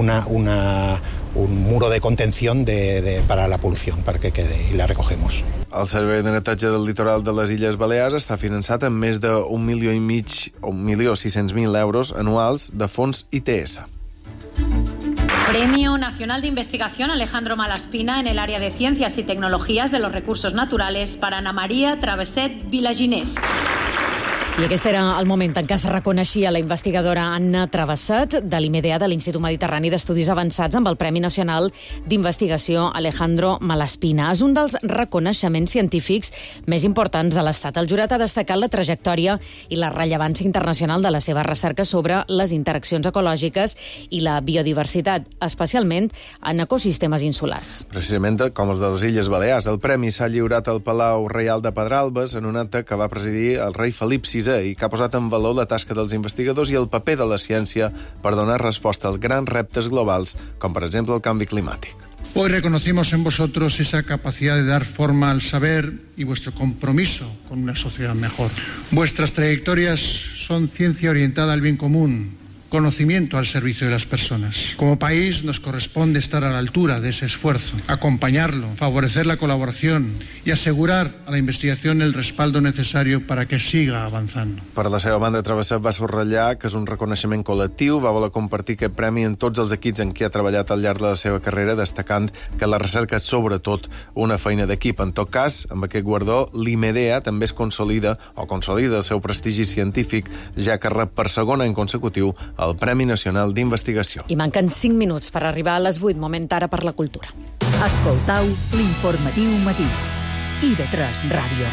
un muro de contención para la polució, perquè quede, i la recogemos. El Servei de Neteja del Litoral de les Illes Balears està finançat amb més de 1.600.000 euros anuals de fons ITS. Premio Nacional de Investigación Alejandro Malaspina en el área de Ciencias y Tecnologías de los Recursos Naturales para Ana María Traveset Vilaginés. I aquest era el moment en què es reconeixia la investigadora Anna Traveset de l'IMEDEA, de l'Institut Mediterrani d'Estudis Avançats, amb el Premi Nacional d'Investigació Alejandro Malaspina. És un dels reconeixements científics més importants de l'Estat. El jurat ha destacat la trajectòria i la rellevància internacional de la seva recerca sobre les interaccions ecològiques i la biodiversitat, especialment en ecosistemes insulars. Precisament com els de les Illes Balears. El premi s'ha lliurat al Palau Reial de Pedralbes en un acte que va presidir el rei Felip VI i que ha posat en valor la tasca dels investigadors i el paper de la ciència per donar resposta als grans reptes globals, com per exemple el canvi climàtic. Hoy reconocemos en vosotros esa capacidad de dar forma al saber y vuestro compromiso con una sociedad mejor. Vuestras trayectorias son ciencia orientada al bien común, conocimiento al servicio de las personas. Como país nos corresponde estar a la altura de ese esfuerzo, acompañarlo, favorecer la colaboración y asegurar a la investigación el respaldo necesario para que siga avanzando. Per la seva banda, Traveset va subratllar que és un reconeixement col·lectiu, va voler compartir aquest premi en tots els equips en què ha treballat al llarg de la seva carrera, destacant que la recerca és sobretot una feina d'equip. En tot cas, amb aquest guardó, l'IMEDEA també es consolida el seu prestigi científic, ja que rep per segon any consecutiu el Premi Nacional d'Investigació. I manquen 5 minuts per arribar a les 8, moment ara per la cultura. Escoltau l'informatiu matí. IB3 Ràdio.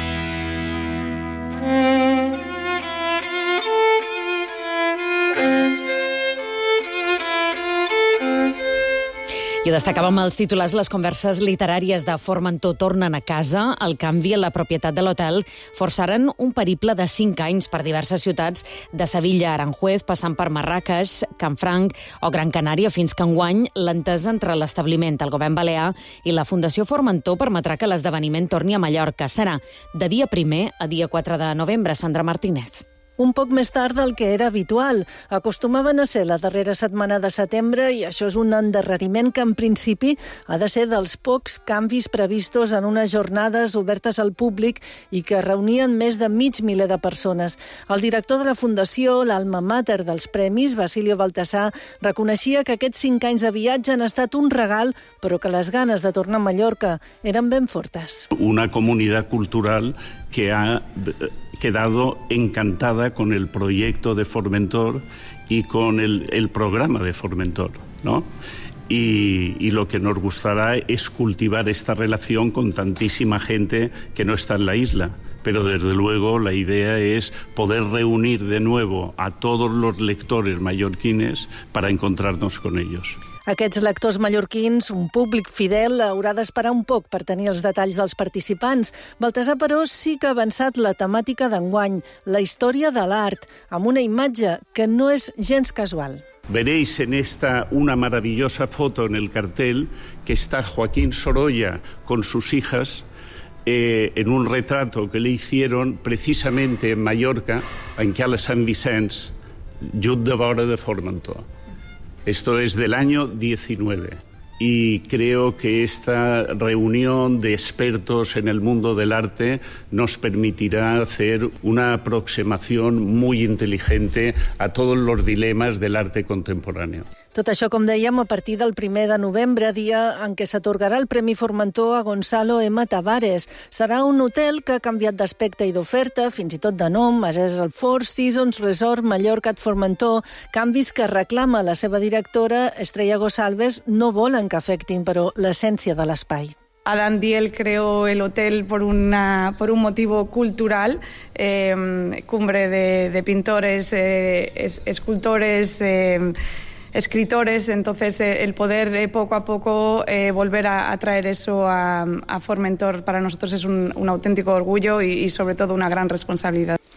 I ho destacàvem els titulars. Les converses literàries de Formentor tornen a casa. El canvi en la propietat de l'hotel forçaren un periple de 5 anys per diverses ciutats de Sevilla a Aranjuez, passant per Marràqueix, Canfranc o Gran Canària, fins que enguany l'entesa entre l'establiment, el govern balear i la Fundació Formentor permetrà que l'esdeveniment torni a Mallorca. Serà de dia 1 a dia 4 de novembre. Sandra Martínez. Un poc més tard del que era habitual. Acostumaven a ser la darrera setmana de setembre i això és un endarreriment que en principi ha de ser dels pocs canvis previstos en unes jornades obertes al públic i que reunien més de 500.000 de persones. El director de la Fundació, l'alma mater dels premis, Basilio Baltasar, reconeixia que aquests 5 anys de viatge han estat un regal, però que les ganes de tornar a Mallorca eren ben fortes. Una comunidad cultural que ha quedado encantada con el proyecto de Formentor y con el programa de Formentor, ¿no? Y lo que nos gustará es cultivar esta relación con tantísima gente que no está en la isla. Pero desde luego la idea es poder reunir de nuevo a todos los lectores mallorquines para encontrarnos con ellos. Aquests lectors mallorquins, un públic fidel, haurà d'esperar un poc per tenir els detalls dels participants. Baltasar, però, sí que ha avançat la temàtica d'enguany, la història de l'art, amb una imatge que no és gens casual. Veréis en esta una maravillosa foto en el cartel que está Joaquín Sorolla con sus hijas en un retrato que le hicieron precisamente en Mallorca, en Cala Sant Vicenç, just de vora de Formentor. Esto es del año 19 y creo que esta reunión de expertos en el mundo del arte nos permitirá hacer una aproximación muy inteligente a todos los dilemas del arte contemporáneo. Tot això, com dèiem, a partir del 1 de novembre, dia en què s'atorgarà el Premi Formentor a Gonzalo M. Tavares. Serà un hotel que ha canviat d'aspecte i d'oferta, fins i tot de nom, és el Four Seasons Resort Mallorca at Formentor, canvis que reclama la seva directora, Estrella Gosalves, no volen que afectin, però, l'essència de l'espai. Adán Diel creó el hotel por un motivo cultural, cumbre de pintores, escultores, escritores, entonces el poder poco a poco volver a traer eso a Formentor para nosotros es un auténtico orgullo y sobre todo una gran responsabilidad.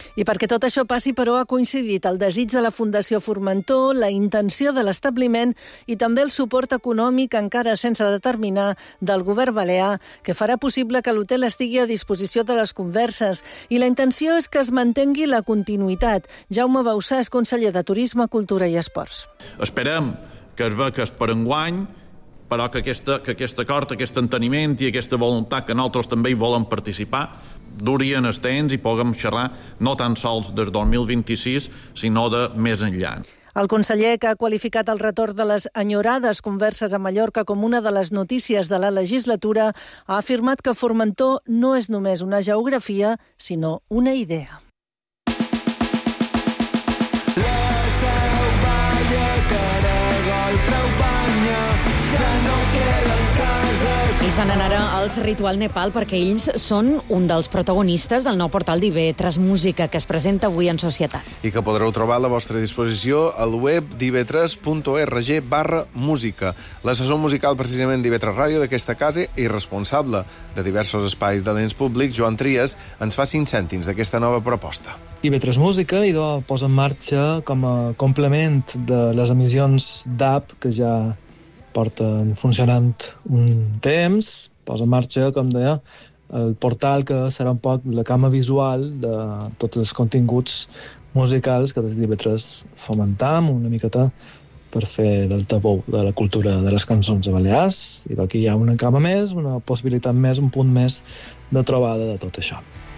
I perquè tot això passi, però, ha coincidit el desig de la Fundació Formentor, la intenció de l'establiment i també el suport econòmic, encara sense determinar, del govern balear, que farà possible que l'hotel estigui a disposició de les converses. I la intenció és que es mantengui la continuïtat. Jaume Bausà és conseller de Turisme, Cultura i Esports. Esperem que es vegi per enguany, però que aquest acord, aquest enteniment i aquesta voluntat que nosaltres també hi volem participar duri en el temps i puguem xerrar no tan sols del 2026, sinó de més enllà. El conseller, que ha qualificat el retorn de les enyorades converses a Mallorca com una de les notícies de la legislatura, ha afirmat que Formentor no és només una geografia, sinó una idea. I sonen ara els Ritual Nepal perquè ells són un dels protagonistes del nou portal d'IV3 Música que es presenta avui en Societat. I que podreu trobar a la vostra disposició al web div3.org/música. L'assessor musical precisament d'IV3 Ràdio d'aquesta casa i responsable de diversos espais de l'ens públic, Joan Trias, ens fa 5 cèntims d'aquesta nova proposta. IV3 Música posa en marxa com a complement de les emissions d'AP que ja porten funcionant un temps, posa en marxa, com deia, el portal que serà un poc la cama visual de tots els continguts musicals que des d'IV3 fomentam una miqueta per fer del tabú de la cultura de les cançons a Balears. I aquí hi ha una cama més, una possibilitat més, un punt més de trobada de tot això.